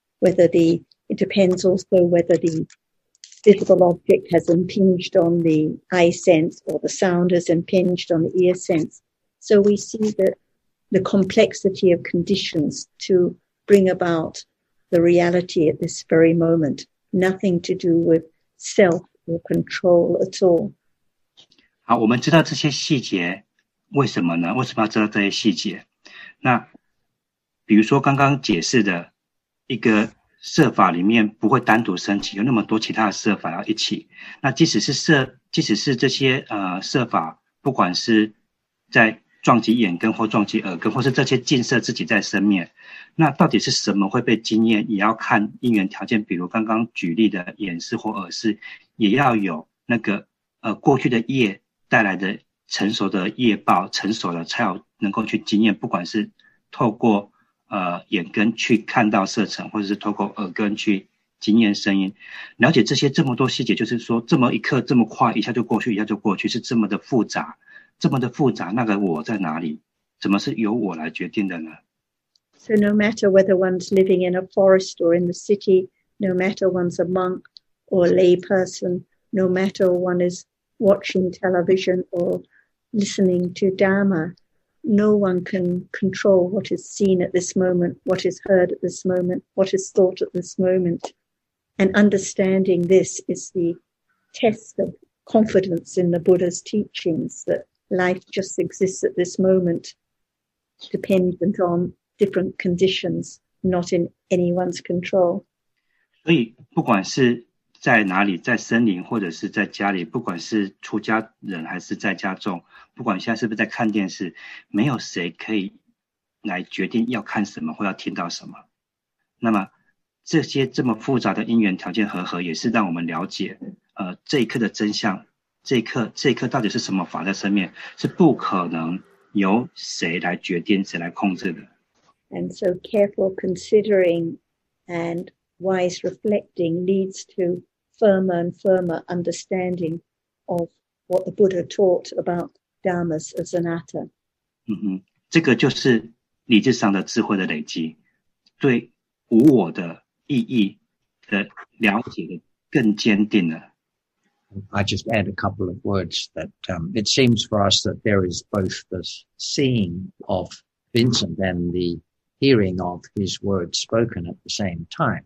it depends also whether the visible object has impinged on the eye sense or the sound has impinged on the ear sense. So we see that the complexity of conditions to bring about the reality at this very moment, nothing to do with self or control at all. 好，我们知道这些细节，为什么呢？为什么要知道这些细节？那比如说刚刚解释的一个色法里面不会单独升起，有那么多其他的色法要一起。那即使是这些色法，不管是在撞击眼根或撞击耳根，或是这些净色自己在生灭，那到底是什么会被经验，也要看因缘条件。比如刚刚举例的眼识或耳识，也要有那个过去的业带来的成熟的业报成熟了，才有能够去经验，不管是透过眼根去看到色尘，或者是透过耳根去经验声音。了解这些这么多细节，就是说这么一刻这么快，一下就过去，一下就过去，是这么的复杂，那个我在哪里？怎么是由我来决定的呢？ So no matter whether one's living in a forest or in the city, no matter one's a monk or a lay person, no matter one is watching television or listening to Dharma, no one can control what is seen at this moment, what is heard at this moment, what is thought at this moment. And understanding this is the test of confidence in the Buddha's teachings, that life just exists at this moment, dependent on different conditions, not in anyone's control. 所以不管是在哪里，在森林或者是在家里，不管是出家人还是在家众，不管现在是不是在看电视，没有谁可以来决定要看什么或要听到什么。那么这些这么复杂的因缘条件和合，也是让我们了解这一刻的真相，这一刻到底是什么法在生灭，是不可能由谁来决定，谁来控制的。 And so careful considering and wise reflecting leads to firmer and firmer understanding of what the Buddha taught about dharmas as anatta. 这个就是理智上的智慧的累积，对无我的意义的了解的更坚定了。 I just add a couple of words that it seems for us that there is both the seeing of Vincent and the hearing of his words spoken at the same time.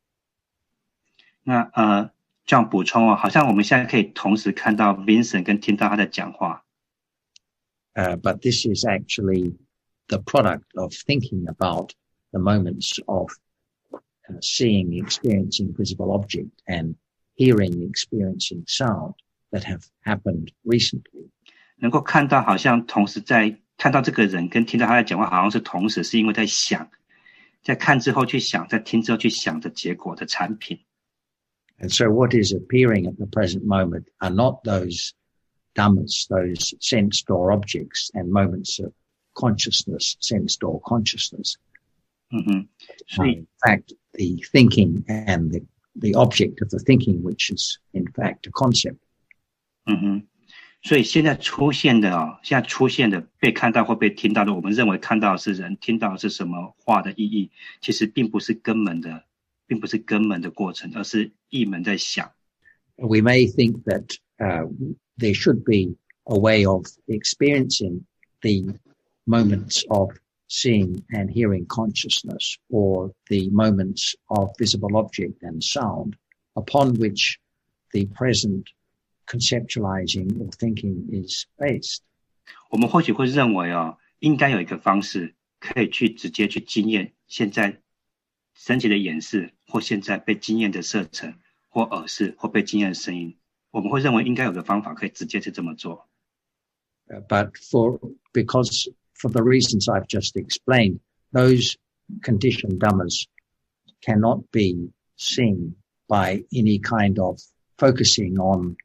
那这样补充好像我们现在可以同时看到 Vincent 跟听到他的讲话。 But this is actually the product of thinking about the moments of seeing, experiencing visible object and hearing, experiencing sound that have happened recently. 能够看到好像同时在看到这个人跟听到他在讲话好像是同时，是因为在想，在看之后去想，在听之后去想的结果的产品。 And so what is appearing at the present moment are not those dhammas, those sensed or objects and moments of consciousness, sensed or consciousness. 所以 in fact, the thinking and the object of the thinking, which is in fact a concept. 所以现在出现的被看到或被听到的，我们认为看到的是人，听到的是什么话的意义，其实并不是根本的过程，而是意门在想。 We may think that there should be a way of experiencing the moments of seeing and hearing consciousness, or the moments of visible object and sound, upon which the present conceptualizing or thinking is based. 我们或许会认为应该有一个方式可以去直接去经验现在升起的眼视，或现在被经验的色尘，或耳视，或被经验的声音。我们会认为应该有个方法可以直接去这么做。 But because for the reasons I've just explained, those conditioned dhammas cannot be seen by any kind of focusing on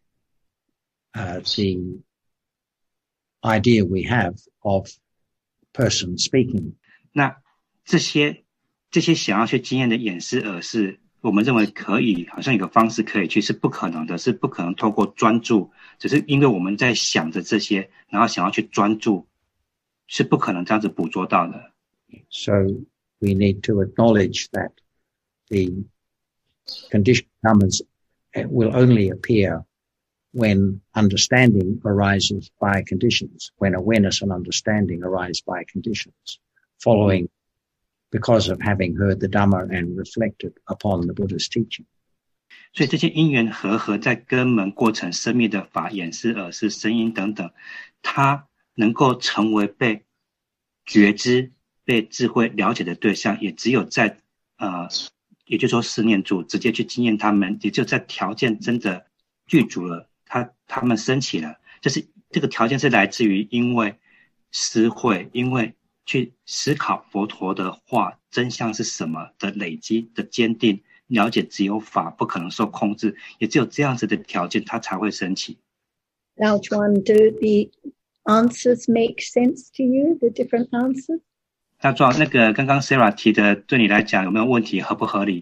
the idea we have of person speaking. 那这些想要去经验的眼视、耳视，我们认为可以，好像有个方式可以去，是不可能的，是不可能透过专注，只是因为我们在想着这些，然后想要去专注，是不可能这样子捕捉到的。 So we need to acknowledge that the conditioned dhammas will only appear when understanding arises by conditions, when awareness and understanding arise by conditions, following because of having heard the Dhamma and reflected upon the Buddha's teaching. 所以这些因缘和在根门过程生灭的法、眼视、耳视、声音等等，它能够成为被觉知、被智慧了解的对象，也只有在也就是说思念住，直接去经验他们，也就在条件真的具足了，他们升起了，就是这个条件是来自于因为思慧，因为去思考佛陀的话真相是什么的累积的坚定，了解只有法不可能受控制，也只有这样子的条件它才会升起。 Lao Chuan, do the answers make sense to you, the different answers? 那庄那个刚刚 Sarah 提的对你来讲有没有问题，合不合理？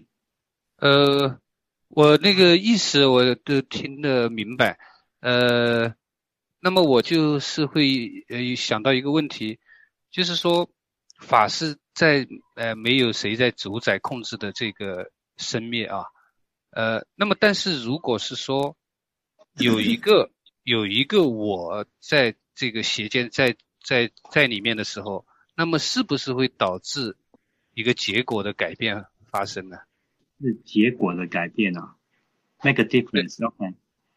我那个意思我都听得明白。那么我就是会想到一个问题，就是说法是在没有谁在主宰控制的这个生灭啊。那么但是如果是说有一个我在这个邪见在里面的时候，那么是不是会导致一个结果的改变发生呢？ 是结果的改变make a difference. Okay.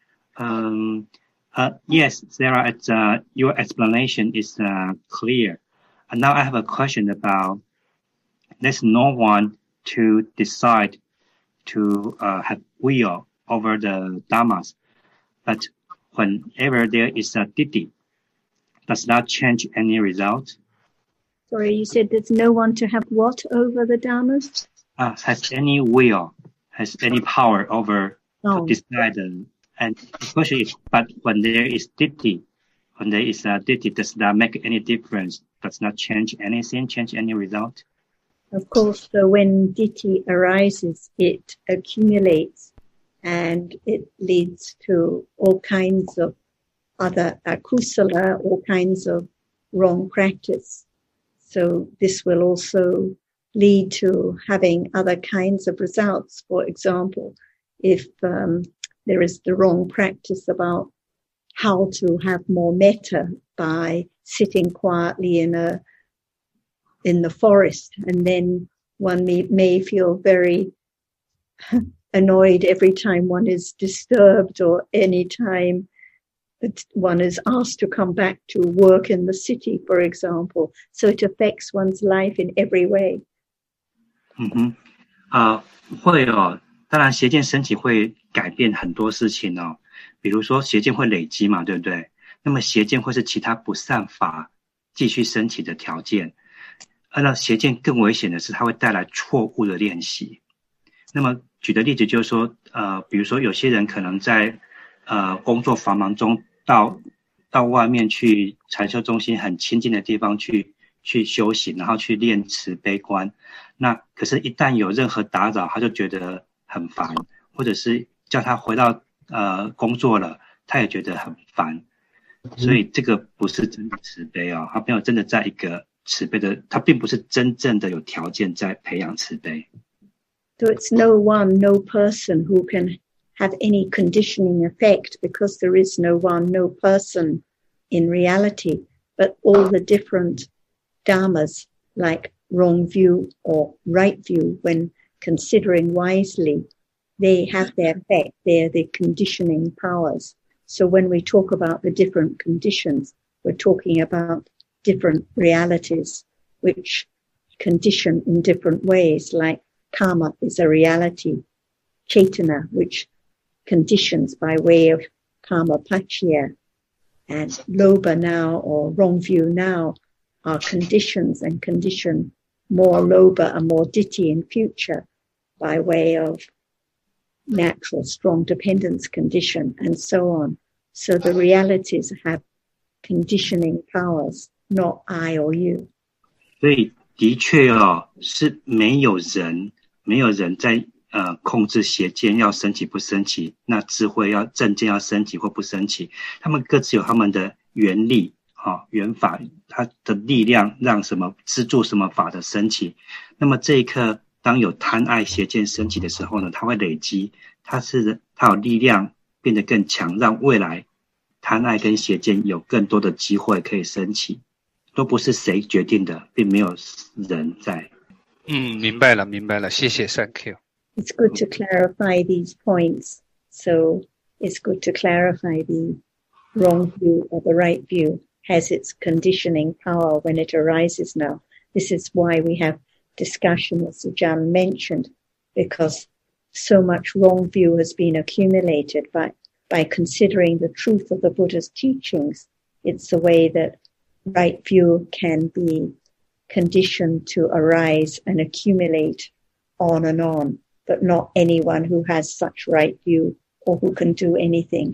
Yes, Sarah, your explanation is clear. And now I have a question about there's no one to decide to have will over the dhammas, but whenever there is a ditthi, does that change any result? Sorry, you said there's no one to have what over the dhammas? Has any will, has any power over to decide. And the question is, but when there is ditthi, does that make any difference? Does that change anything, change any result? Of course, so when ditthi arises, it accumulates and it leads to all kinds of other akusala, all kinds of wrong practice. So this will also lead to having other kinds of results. For example, if there is the wrong practice about how to have more metta by sitting quietly in the forest, and then one may feel very annoyed every time one is disturbed or any time that one is asked to come back to work in the city, for example. So it affects one's life in every way. 会哦，当然邪见升起会改变很多事情哦，比如说邪见会累积嘛，对不对？那么邪见会是其他不善法继续升起的条件。那邪见更危险的是，它会带来错误的练习。那么举的例子就是说，比如说有些人可能在工作繁忙中到外面去禅修中心很亲近的地方去修行，然后去练慈悲观。那可是，一旦有任何打扰，他就觉得很烦，或者是叫他回到工作了，他也觉得很烦。所以这个不是真的慈悲哦，他没有真的在一个慈悲的，他并不是真正的有条件在培养慈悲。 So it's no one, no person who can have any conditioning effect, because there is no one, no person in reality, but all the different dharmas, like wrong view or right view, when considering wisely, they have their effect. They're the conditioning powers. So when we talk about the different conditions, we're talking about different realities which condition in different ways, like karma is a reality, chaitana, which conditions by way of karma pachya, and lobha now, or wrong view now, are conditions and condition more lobha and more ditthi in future by way of natural strong dependence condition, and so on. So the realities have conditioning powers, not I or you. 所以的确哦，是没有人在控制邪见要升起不升起，那智慧要正见要升起或不升起，他们各自有他们的原力原法，它的力量让什么资助什么法的升起。那么这一刻当有贪爱邪见升起的时候呢，它会累积，它有力量变得更强，让未来贪爱跟邪见有更多的机会可以升起，都不是谁决定的，并没有人在。 明白了，谢谢 ，Thank you。 It's good to clarify these points. So it's good to clarify the wrong view or the right view has its conditioning power when it arises now. This is why we have discussion, as Sujan mentioned, because so much wrong view has been accumulated by considering the truth of the Buddha's teachings. It's the way that right view can be conditioned to arise and accumulate on, but not anyone who has such right view or who can do anything.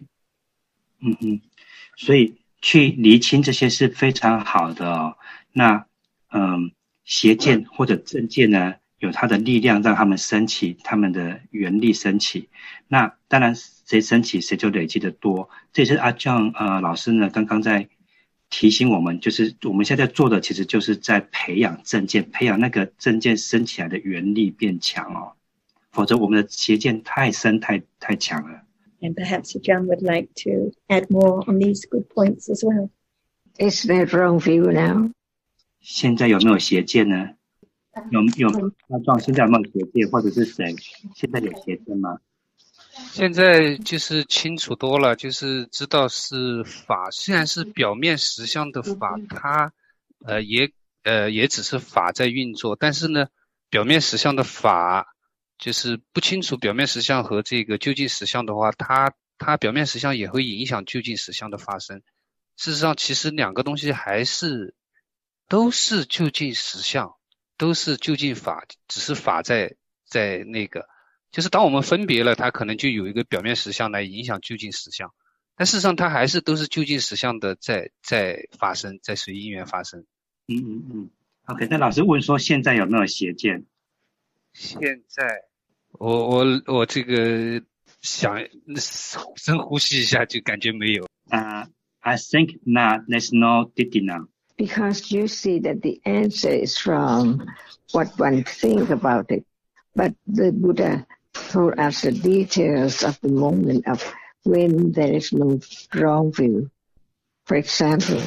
所以去厘清这些是非常好的哦。那邪见或者正见呢，有它的力量让他们升起，他们的原力升起。那当然谁升起谁就累积的多。这也是阿John老师呢刚刚在提醒我们，就是我们现在做的其实就是在培养正见，培养那个正见升起来的原力变强哦。否则我们的邪见太深太强了。 And perhaps John would like to add more on these good points as well. Is that wrong view now? 现在有没有邪见呢？有阿John现在有没有邪见，或者是谁现在有邪见吗？ 现在就是清楚多了，就是知道是法，虽然是表面实相的法，它也只是法在运作，但是呢，表面实相的法就是不清楚表面实相和这个究竟实相的话，它表面实相也会影响究竟实相的发生。事实上，其实两个东西都是究竟实相，都是究竟法，只是法在那个。就是当我们分别了，它可能就有一个表面实相来影响究竟实相，但事实上它还是都是究竟实相的在发生，在随因缘发生。 OK， 那老师问说现在有没有邪见？ 现在我这个想深呼吸一下，就感觉没有。 I think not. There's no ditthi now. Because you see that the answer is from what one thinks about it. But the Buddha told us the details of the moment of when there is no wrong view. For example,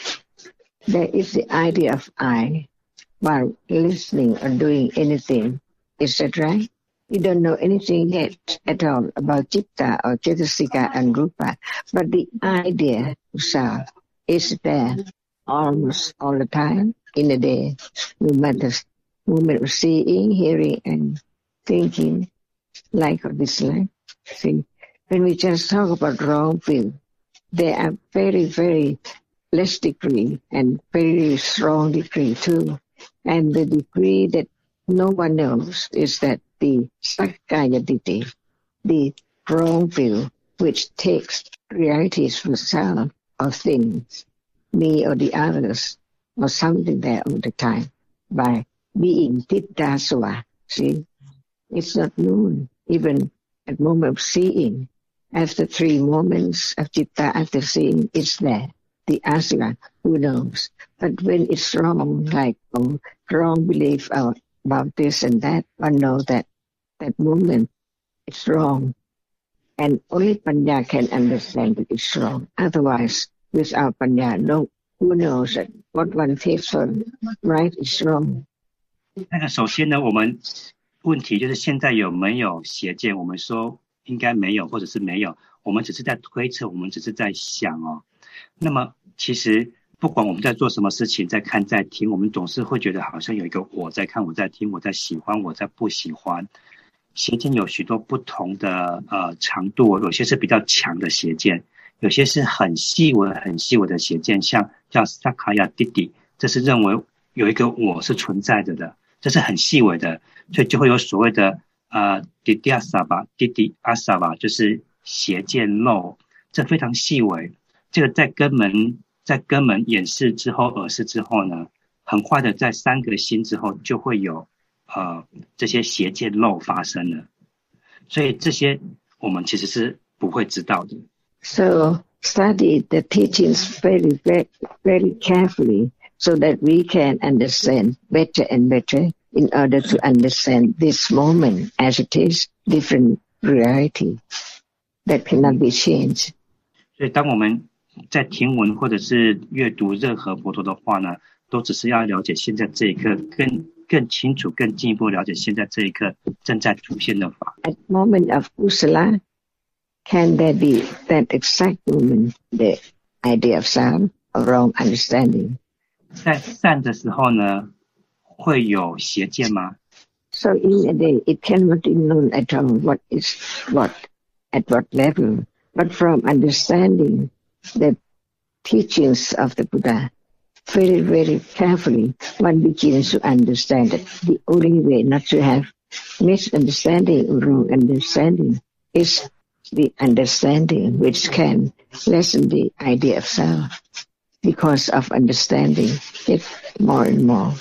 there is the idea of I while listening or doing anything. Is that right? You don't know anything yet at all about Citta or Cetasika and Rupa, but the idea itself is there almost all the time in a day. Moment of seeing, hearing, and thinking, like or dislike. See, when we just talk about wrong view, there are very, very less degree and very strong degree too. And the degree that no one knows is that the Sakkaya Ditthi, the wrong view, which takes realities for self of things, me or the others, or something there all the time, by being Titta-sava. See, it's not known, even at moment of seeing. After 3 moments of Citta after seeing, it's there. The asura, who knows? But when it's wrong, like wrong belief about this and that, one knows that moment it's wrong. And only Panya can understand that it's wrong. Otherwise, without Panya, who knows that what one takes for right is wrong. 那个首先呢，我们问题就是现在有没有邪见？我们说应该没有，或者是没有，我们只是在推测，我们只是在想哦。那么其实不管我们在做什么事情，在看在听，我们总是会觉得好像有一个我在看，我在听，我在喜欢，我在不喜欢。邪见有许多不同的长度，有些是比较强的邪见，有些是很细微的邪见，像叫 Sakkaya Ditthi， 这是认为有一个我是存在着的，这是很细微的，所以就会有所谓的Ditthi Asava， 就是邪见漏，这非常细微。这个在根门演示之后耳识之后呢，很快的在3个心之后就会有这些邪见漏发生了，所以这些我们其实是不会知道的。 So study the teachings very, very, very carefully so that we can understand better and better in order to understand this moment as it is, different reality that cannot be changed. 所以当我们在听闻或者是阅读任何佛陀的话呢，都只是要了解现在这一刻，更清楚、更进一步了解现在这一刻正在出现的法。 At moment of kusala, can there be that exact moment, the idea of sound or wrong understanding? 在善的时候呢，会有邪见吗？ So in a day, it cannot be known at all what is what, at what level. But from understanding the teachings of the Buddha very, very carefully, one begins to understand that the only way not to have misunderstanding or wrong understanding is the understanding which can lessen the idea of self because of understanding it more and more.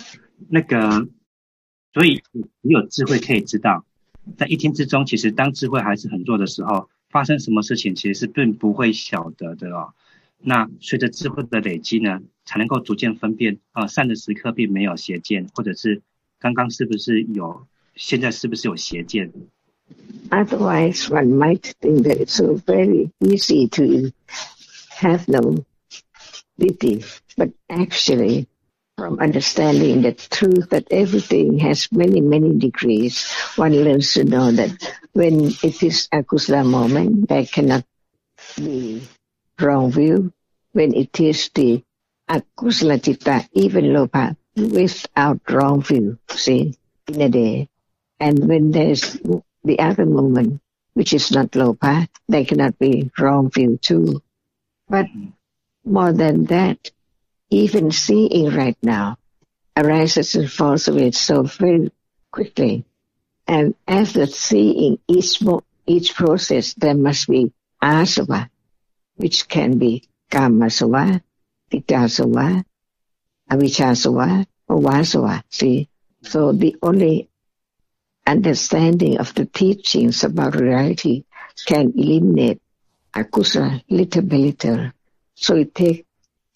所以只有智慧可以知道，在一天之中，其实当智慧还是很弱的时候，发生什么事情其实是并不会晓得的哦。那随着智慧的累积呢，才能够逐渐分辨善的时刻并没有邪见，或者是刚刚是不是有，现在是不是有邪见。 Otherwise, one might think that it's so very easy to have no ditthi, but actually, from understanding the truth that everything has many, many degrees, one learns to know that when it is a kusala moment, there cannot be wrong view. When it is the akusala citta, even lopa, without wrong view, see, in a day. And when there's the other moment, which is not lopa, there cannot be wrong view too. But more than that, even seeing right now arises and falls away so very quickly. And after seeing each process, there must be asava, which can be kamasava, tikasava, avijjasava, or vasava. See, so the only understanding of the teachings about reality can eliminate akusala little by little. So it takes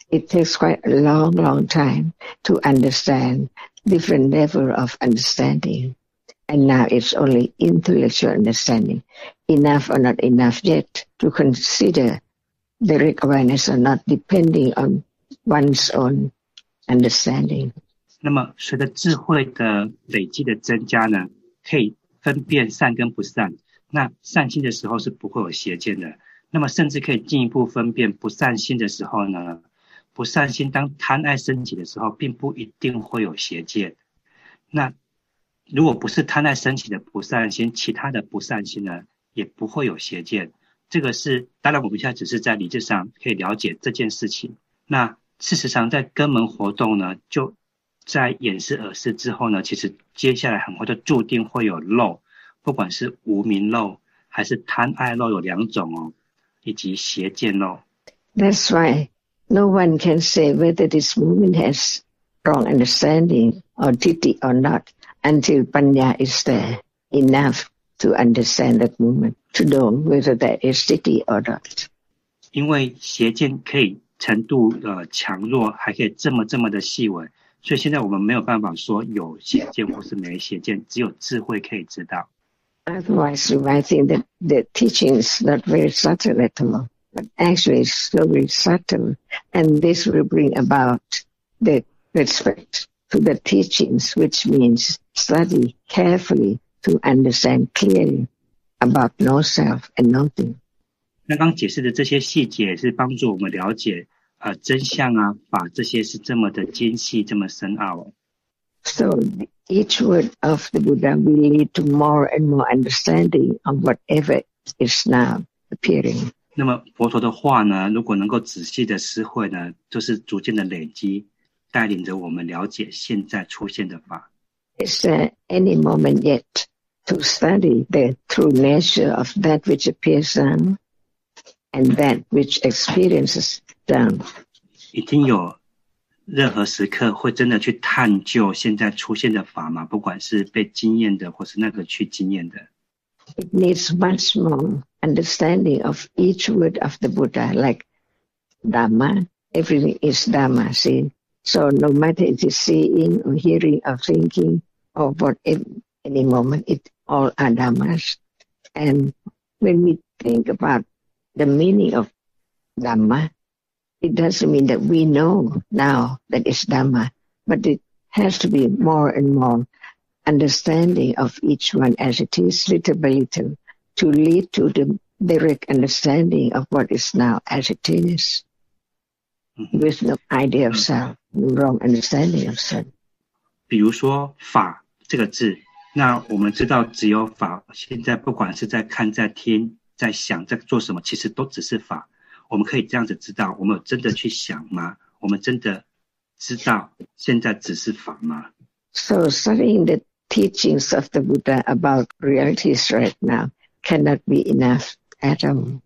it takes quite a long time to understand different level of understanding. And now it's only intellectual understanding. Enough or not enough yet to consider direct awareness or not, depending on one's own understanding. 那么随着智慧的累积的增加呢，可以分辨善跟不善。那善心的时候是不会有邪见的。那么甚至可以进一步分辨不善心的时候呢，不善心当贪爱升起的时候，并不一定会有邪见。那如果不是贪爱升起的不善心，其他的不善心呢，也不会有邪见。这个是当然我们现在只是在理智上可以了解这件事情。那事实上在根门活动呢，就在眼识耳识之后呢，其实接下来很快就注定会有漏，不管是无明漏还是贪爱漏，有两种哦，以及邪见漏。 That's why no one can say whether this movement has wrong understanding or ditthi or not until panya is there enough to understand that movement, to know whether that is ditthi or not. 因为邪见可以程度强弱，还可以这么的细微，所以现在我们没有办法说有邪见或是没邪见，只有智慧可以知道。 Otherwise, you might think that the teaching is not very subtle at all, but actually it's very subtle, and this will bring about the respect to the teachings, which means study carefully to understand clearly about no self and nothing. 那刚解释的这些细节是帮助我们了解真相啊法这些是这么的精细，这么深奥哦。 So each word of the Buddha will lead to more and more understanding of whatever is now appearing. 那么佛陀的话呢，如果能够仔细的思会呢，就是逐渐的累积，带领着我们了解现在出现的法。 Is there any moment yet to study the true nature of that which appears now and that which experiences down? 已经有任何时刻会真的去探究现在出现的法吗？不管是被经验的，或是那个去经验的。 It needs much more understanding of each word of the Buddha, like Dhamma. Everything is Dhamma, see? So no matter it is seeing or hearing or thinking or what any moment, it all are Dhammas. And when we think about the meaning of Dhamma, it doesn't mean that we know now that it's Dhamma, but it has to be more and more understanding of each one as it is, little by little, to lead to the direct understanding of what is now as it is, with no idea of self, no wrong understanding of self. 比如说法这个字，那我们知道只有法，现在不管是在看、在听、在想、在做什么，其实都只是法。我们可以这样子知道，我们有真的去想吗？我们真的知道现在只是法吗？ So studying the teachings of the Buddha about realities right now cannot be enough at all.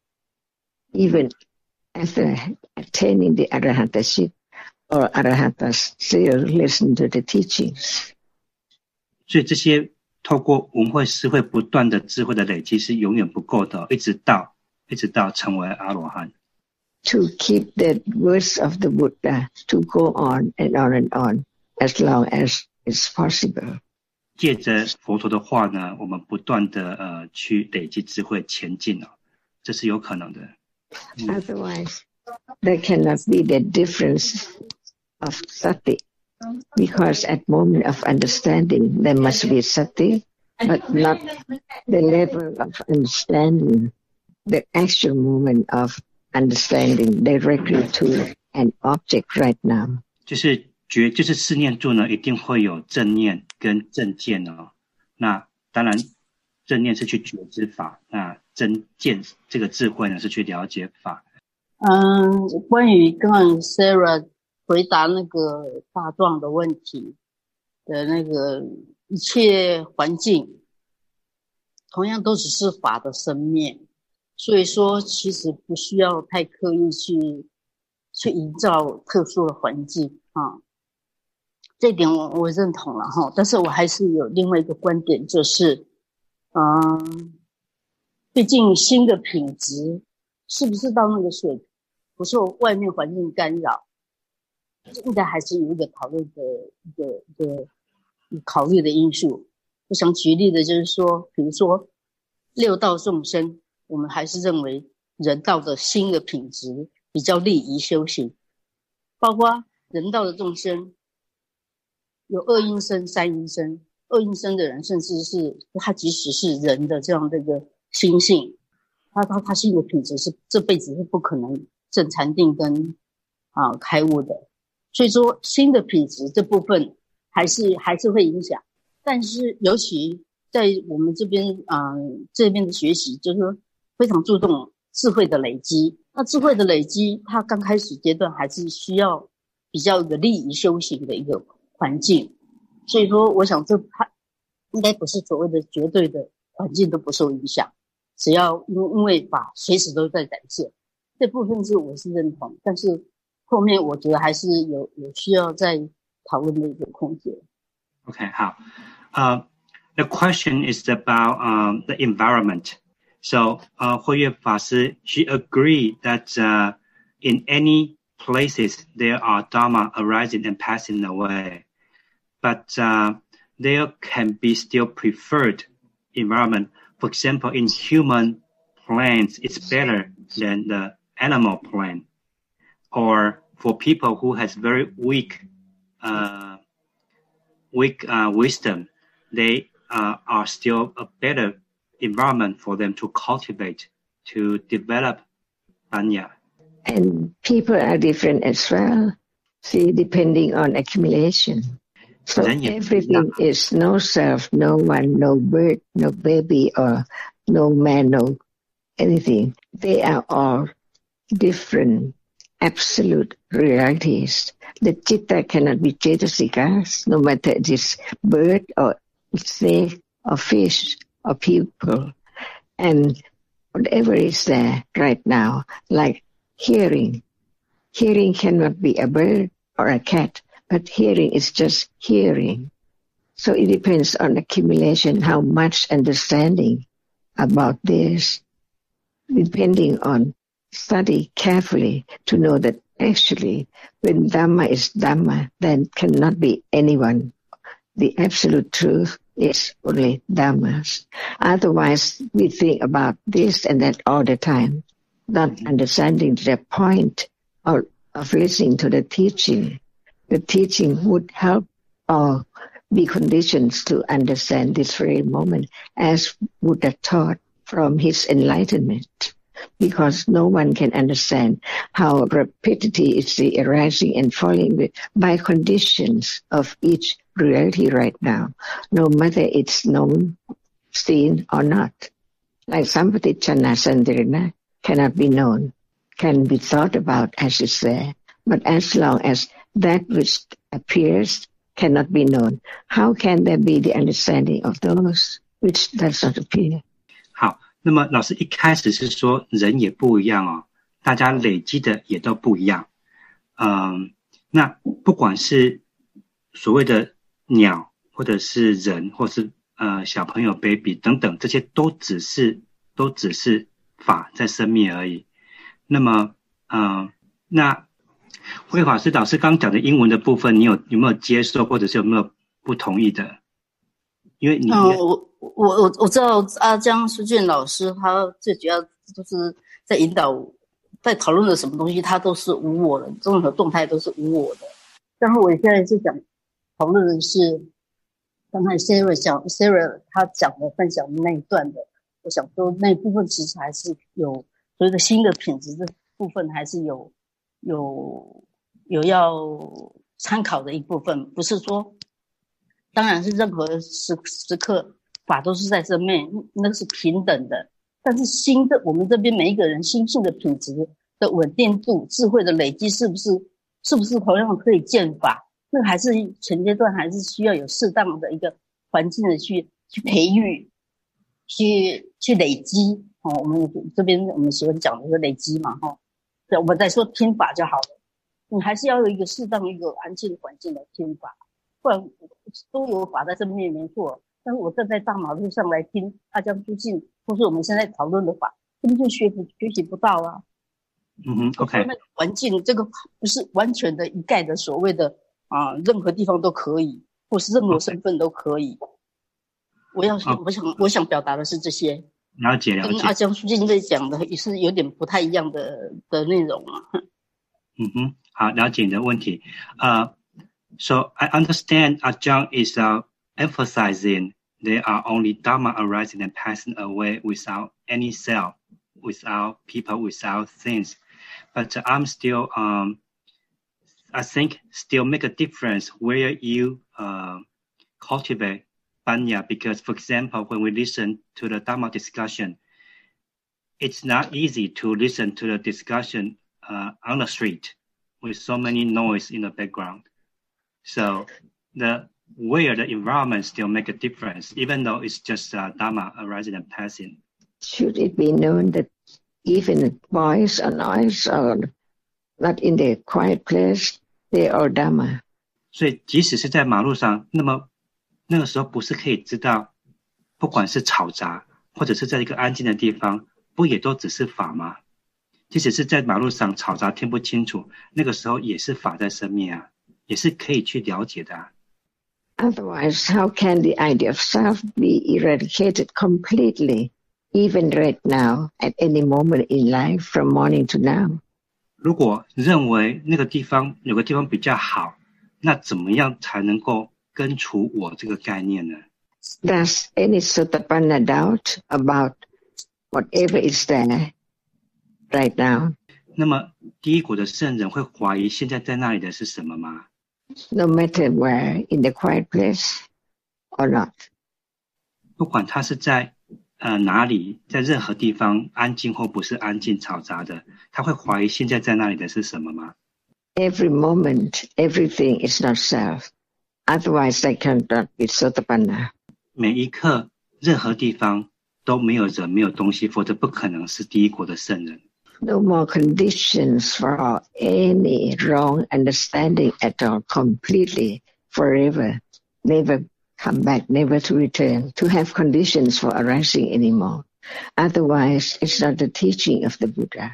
Even after attaining the arahantaship or arahatas, still listen to the teachings. 所以这些透过闻慧思慧不断的智慧的累积是永远不够的，一直到成为阿罗汉。 To keep the words of the Buddha to go on and on and on as long as it's possible. 借着佛陀的话呢，我们不断的去累积智慧前进哦，这是有可能的。 Otherwise, there cannot be the difference of sati, because at moment of understanding there must be sati, but not the level of understanding, the actual moment of understanding directly to an object right now. 就是四念住呢，一定会有正念跟正见哦。那当然，正念是去觉知法，那正见这个智慧呢是去了解法。 关于刚刚 Sarah 回答那个大壮的问题的那个一切环境，同样都只是法的生面，所以说其实不需要太刻意去营造特殊的环境啊。这点我认同了哈，但是我还是有另外一个观点，就是毕竟心的品质是不是到那个水平， 不受外面环境干扰，应该还是有一个讨论的一个考虑的因素。我想举例的就是说，比如说六道众生，我们还是认为人道的心的品质比较利于修行，包括人道的众生有二阴身、三阴身，二阴身的人甚至是他即使是人的这样的一个心性，他心的品质是这辈子是不可能证禅定跟开悟的。所以说心的品质这部分还是会影响，但是尤其在我们这边的学习，就是说非常注重智慧的累积。那智慧的累积，它刚开始阶段还是需要比较有利于修行的一个环境。所以说，我想它应该不是所谓的绝对的环境都不受影响，只要因为法随时都在展现，这部分我是认同，但是后面我觉得还是有需要再讨论的一个空间。 Okay, 好。The question is about the environment. So, 慧月法师 she agreed that in any places there are Dharma arising and passing away, but there can be still preferred environment. For example, in human plants, it's better than the animal plant. Or for people who has very weak wisdom, they are still a better environment for them to cultivate, to develop Panya. And people are different as well. See, depending on accumulation. So everything is no self, no one, no bird, no baby, or no man, no anything. They are all different, absolute realities. The chitta cannot be cetasikas, no matter it is bird or snake or fish or people. And whatever is there right now, like hearing. Hearing cannot be a bird or a cat, but hearing is just hearing. So it depends on accumulation, how much understanding about this, depending on study carefully to know that actually when Dhamma is Dhamma, then cannot be anyone. The absolute truth is only Dhammas. Otherwise, we think about this and that all the time, not understanding the point of listening to the teaching. The teaching would help or be conditions to understand this very moment as Buddha taught from his enlightenment. Because no one can understand how rapidity is the arising and falling by conditions of each reality right now, no matter it's known, seen, or not. Like Sampatichana Sandrina cannot be known, can be thought about as it's there. But as long as that which appears cannot be known, how can there be the understanding of those which does not appear? 好，那么老师一开始是说人也不一样哦，大家累积的也都不一样。那不管是所谓的鸟，或者是人，或是小朋友 baby 等等，这些都只是法在生灭而已。那么那慧法师老师刚讲的英文的部分，你有没有接受，或者是有没有不同意的？因为你我知道阿江书卷老师他最主要就是在引导，在讨论的什么东西，他都是无我的，任何动态都是无我的。然后我现在是讲讨论的是刚才 Sarah 他讲的分享的那一段的，我想说那一部分其实还是有所谓的新的品质，这部分还是有要参考的一部分，不是说当然是任何时刻法都是在生命，那是平等的。但是心的，我们这边每一个人心性的品质的稳定度、智慧的累积，是不是同样可以见法？那还是前阶段还是需要有适当的一个环境的去培育、去累积。我们这边我们喜欢讲的是累积嘛，我们在说听法就好了。你还是要有一个适当一个安静的环境来听法，不然都有法在身边没错。但是我站在大马路上来听阿江书信，或是我们现在讨论的法，根本就学习不到啊。 OK， 那个环境这个不是完全的一概的所谓的任何地方都可以，或是任何身份都可以。我想表达的是这些。 了解。 跟阿江书记在讲的也是有点不太一样的内容啊。 好，了解你的问题。So I understand Ajahn is emphasizing there are only Dharma arising and passing away without any self, without people, without things. But I'm still, I think, still make a difference where you cultivate Panya. Because, for example, when we listen to the Dharma discussion, it's not easy to listen to the discussion on the street with so many noise in the background. So where the environment still make a difference, even though it's just Dharma arising and passing. Should it be known that even voice or noise are not in the quiet place, they are Dharma? 所以即使是在马路上，那么那个时候不是可以知道，不管是吵杂，或者是在一个安静的地方，不也都只是法吗？即使是在马路上吵杂听不清楚，那个时候也是法在生灭啊，也是可以去了解的啊。 Otherwise, how can the idea of self be eradicated completely, even right now, at any moment in life, from morning to now? 如果认为那个地方有个地方比较好，那怎么样才能够根除我这个概念呢？ Does any Sotapanna doubt about whatever is there right now? 那么第一果的圣人会怀疑现在在那里的是什么吗？ No matter where, in the quiet place or not. 不管他是在哪里，在任何地方安静或不是安静吵杂的，他会怀疑现在在那里的是什么吗？ Every moment, everything is not self. Otherwise, they cannot be Sotapanna. 每一刻，任何地方都没有人，没有东西，否则不可能是第一果的圣人。 No more conditions for any wrong understanding at all, completely, forever, never come back, never to return, to have conditions for arising anymore. Otherwise, it's not the teaching of the Buddha.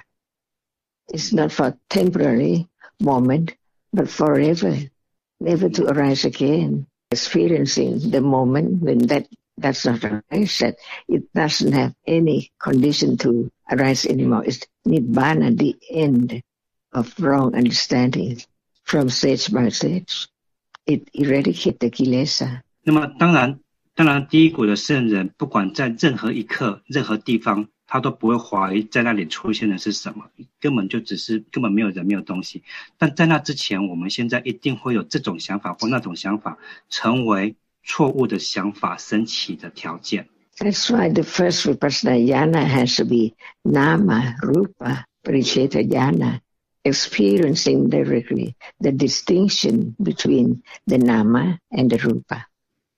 It's not for temporary moment, but forever, never to arise again. Experiencing the moment when that's not arise, that it doesn't have any condition to arise anymore. It's Nibbana, the end of wrong understanding from stage by stage. It eradicates the kilesa. 那么当然第一果的圣人不管在任何一刻任何地方他都不会怀疑在那里出现的是什么，根本没有人没有东西。但在那之前，我们现在一定会有这种想法或那种想法成为错误的想法升起的条件。 That's why the first Vipassana Jnana has to be Nama, Rupa, Paricetta Jnana, experiencing directly the distinction between the Nama and the Rupa.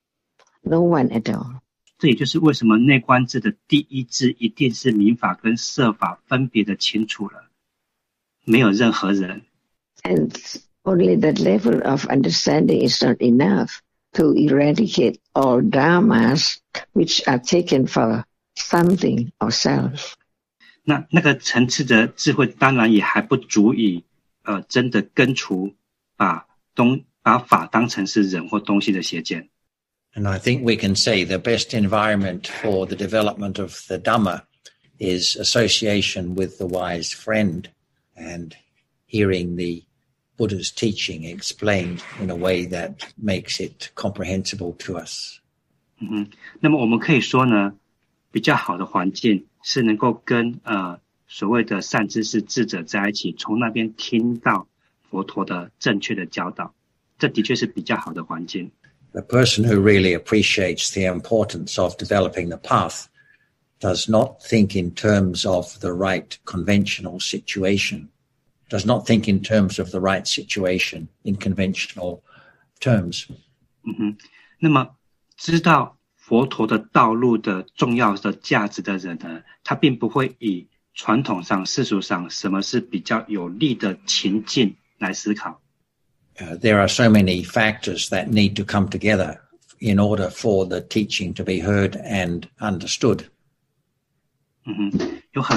No one at all. 这也就是为什么内观智的第一智一定是民法跟色法分别的清楚了，没有任何人。 And only that level of understanding is not enough to eradicate all dharmas which are taken for something or self. 那个层次的智慧当然也还不足以真的根除把法当成是人或东西的邪见。 And I think we can say the best environment for the development of the Dhamma is association with the wise friend and hearing the Buddha's teaching explained in a way that makes it comprehensible to us. 那么我们可以说呢，比较好的环境是能够跟所谓的善知识智者在一起，从那边听到佛陀的正确的教导，这的确是比较好的环境。 The person who really appreciates the importance of developing the path does not think in terms of the right conventional situation, does not think in terms of the right situation in conventional terms. 那么知道佛陀的道路的重要的价值的人呢，他并不会以传统上世俗上什么是比较有利的情境来思考。 There are so many factors that need to come together in order for the teaching to be heard and understood. 有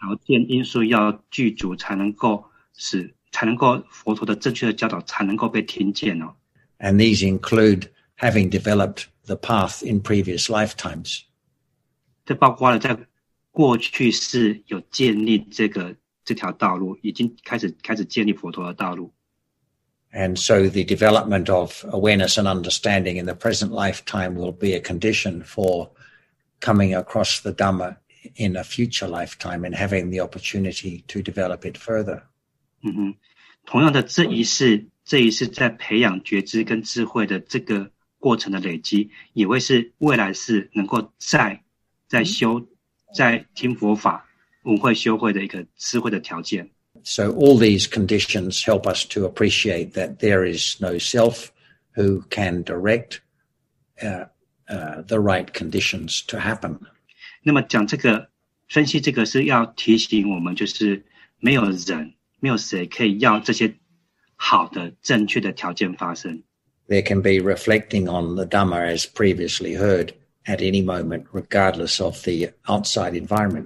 条件因素要具足，才能够佛陀的正确的教导才能够被听见哦。 And these include having developed the path in previous lifetimes. 这包括了在过去世有建立这条道路，已经开始建立佛陀的道路。 And so the development of awareness and understanding in the present lifetime will be a condition for coming across the Dhamma in a future lifetime and having the opportunity to develop it further. 同样的，这一世在培养觉知跟智慧的这个过程的累积，也会是未来是能够在听佛法、闻慧修慧的一个智慧的条件。 So all these conditions help us to appreciate that there is no self who can direct the right conditions to happen. 那么分析这个是要提醒我们，就是没有谁可以要这些好的正确的条件发生。 There can be reflecting on the Dhamma as previously heard at any moment, regardless of the outside environment.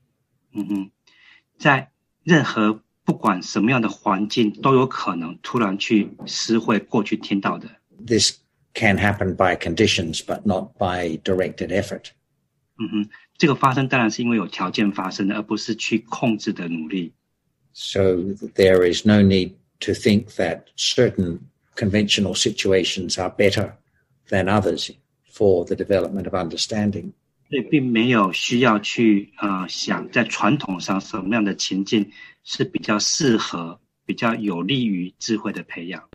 在任何不管什么样的环境，都有可能突然去思会过去听到的。 This can happen by conditions, but not by directed effort. 这个发生当然是因为有条件发生的，而不是去控制的努力。 So there is no need to think that certain conventional situations are better than others for the development of understanding. 所以并没有需要去想在传统上什么样的情境是比较适合、比较有利于智慧的培养。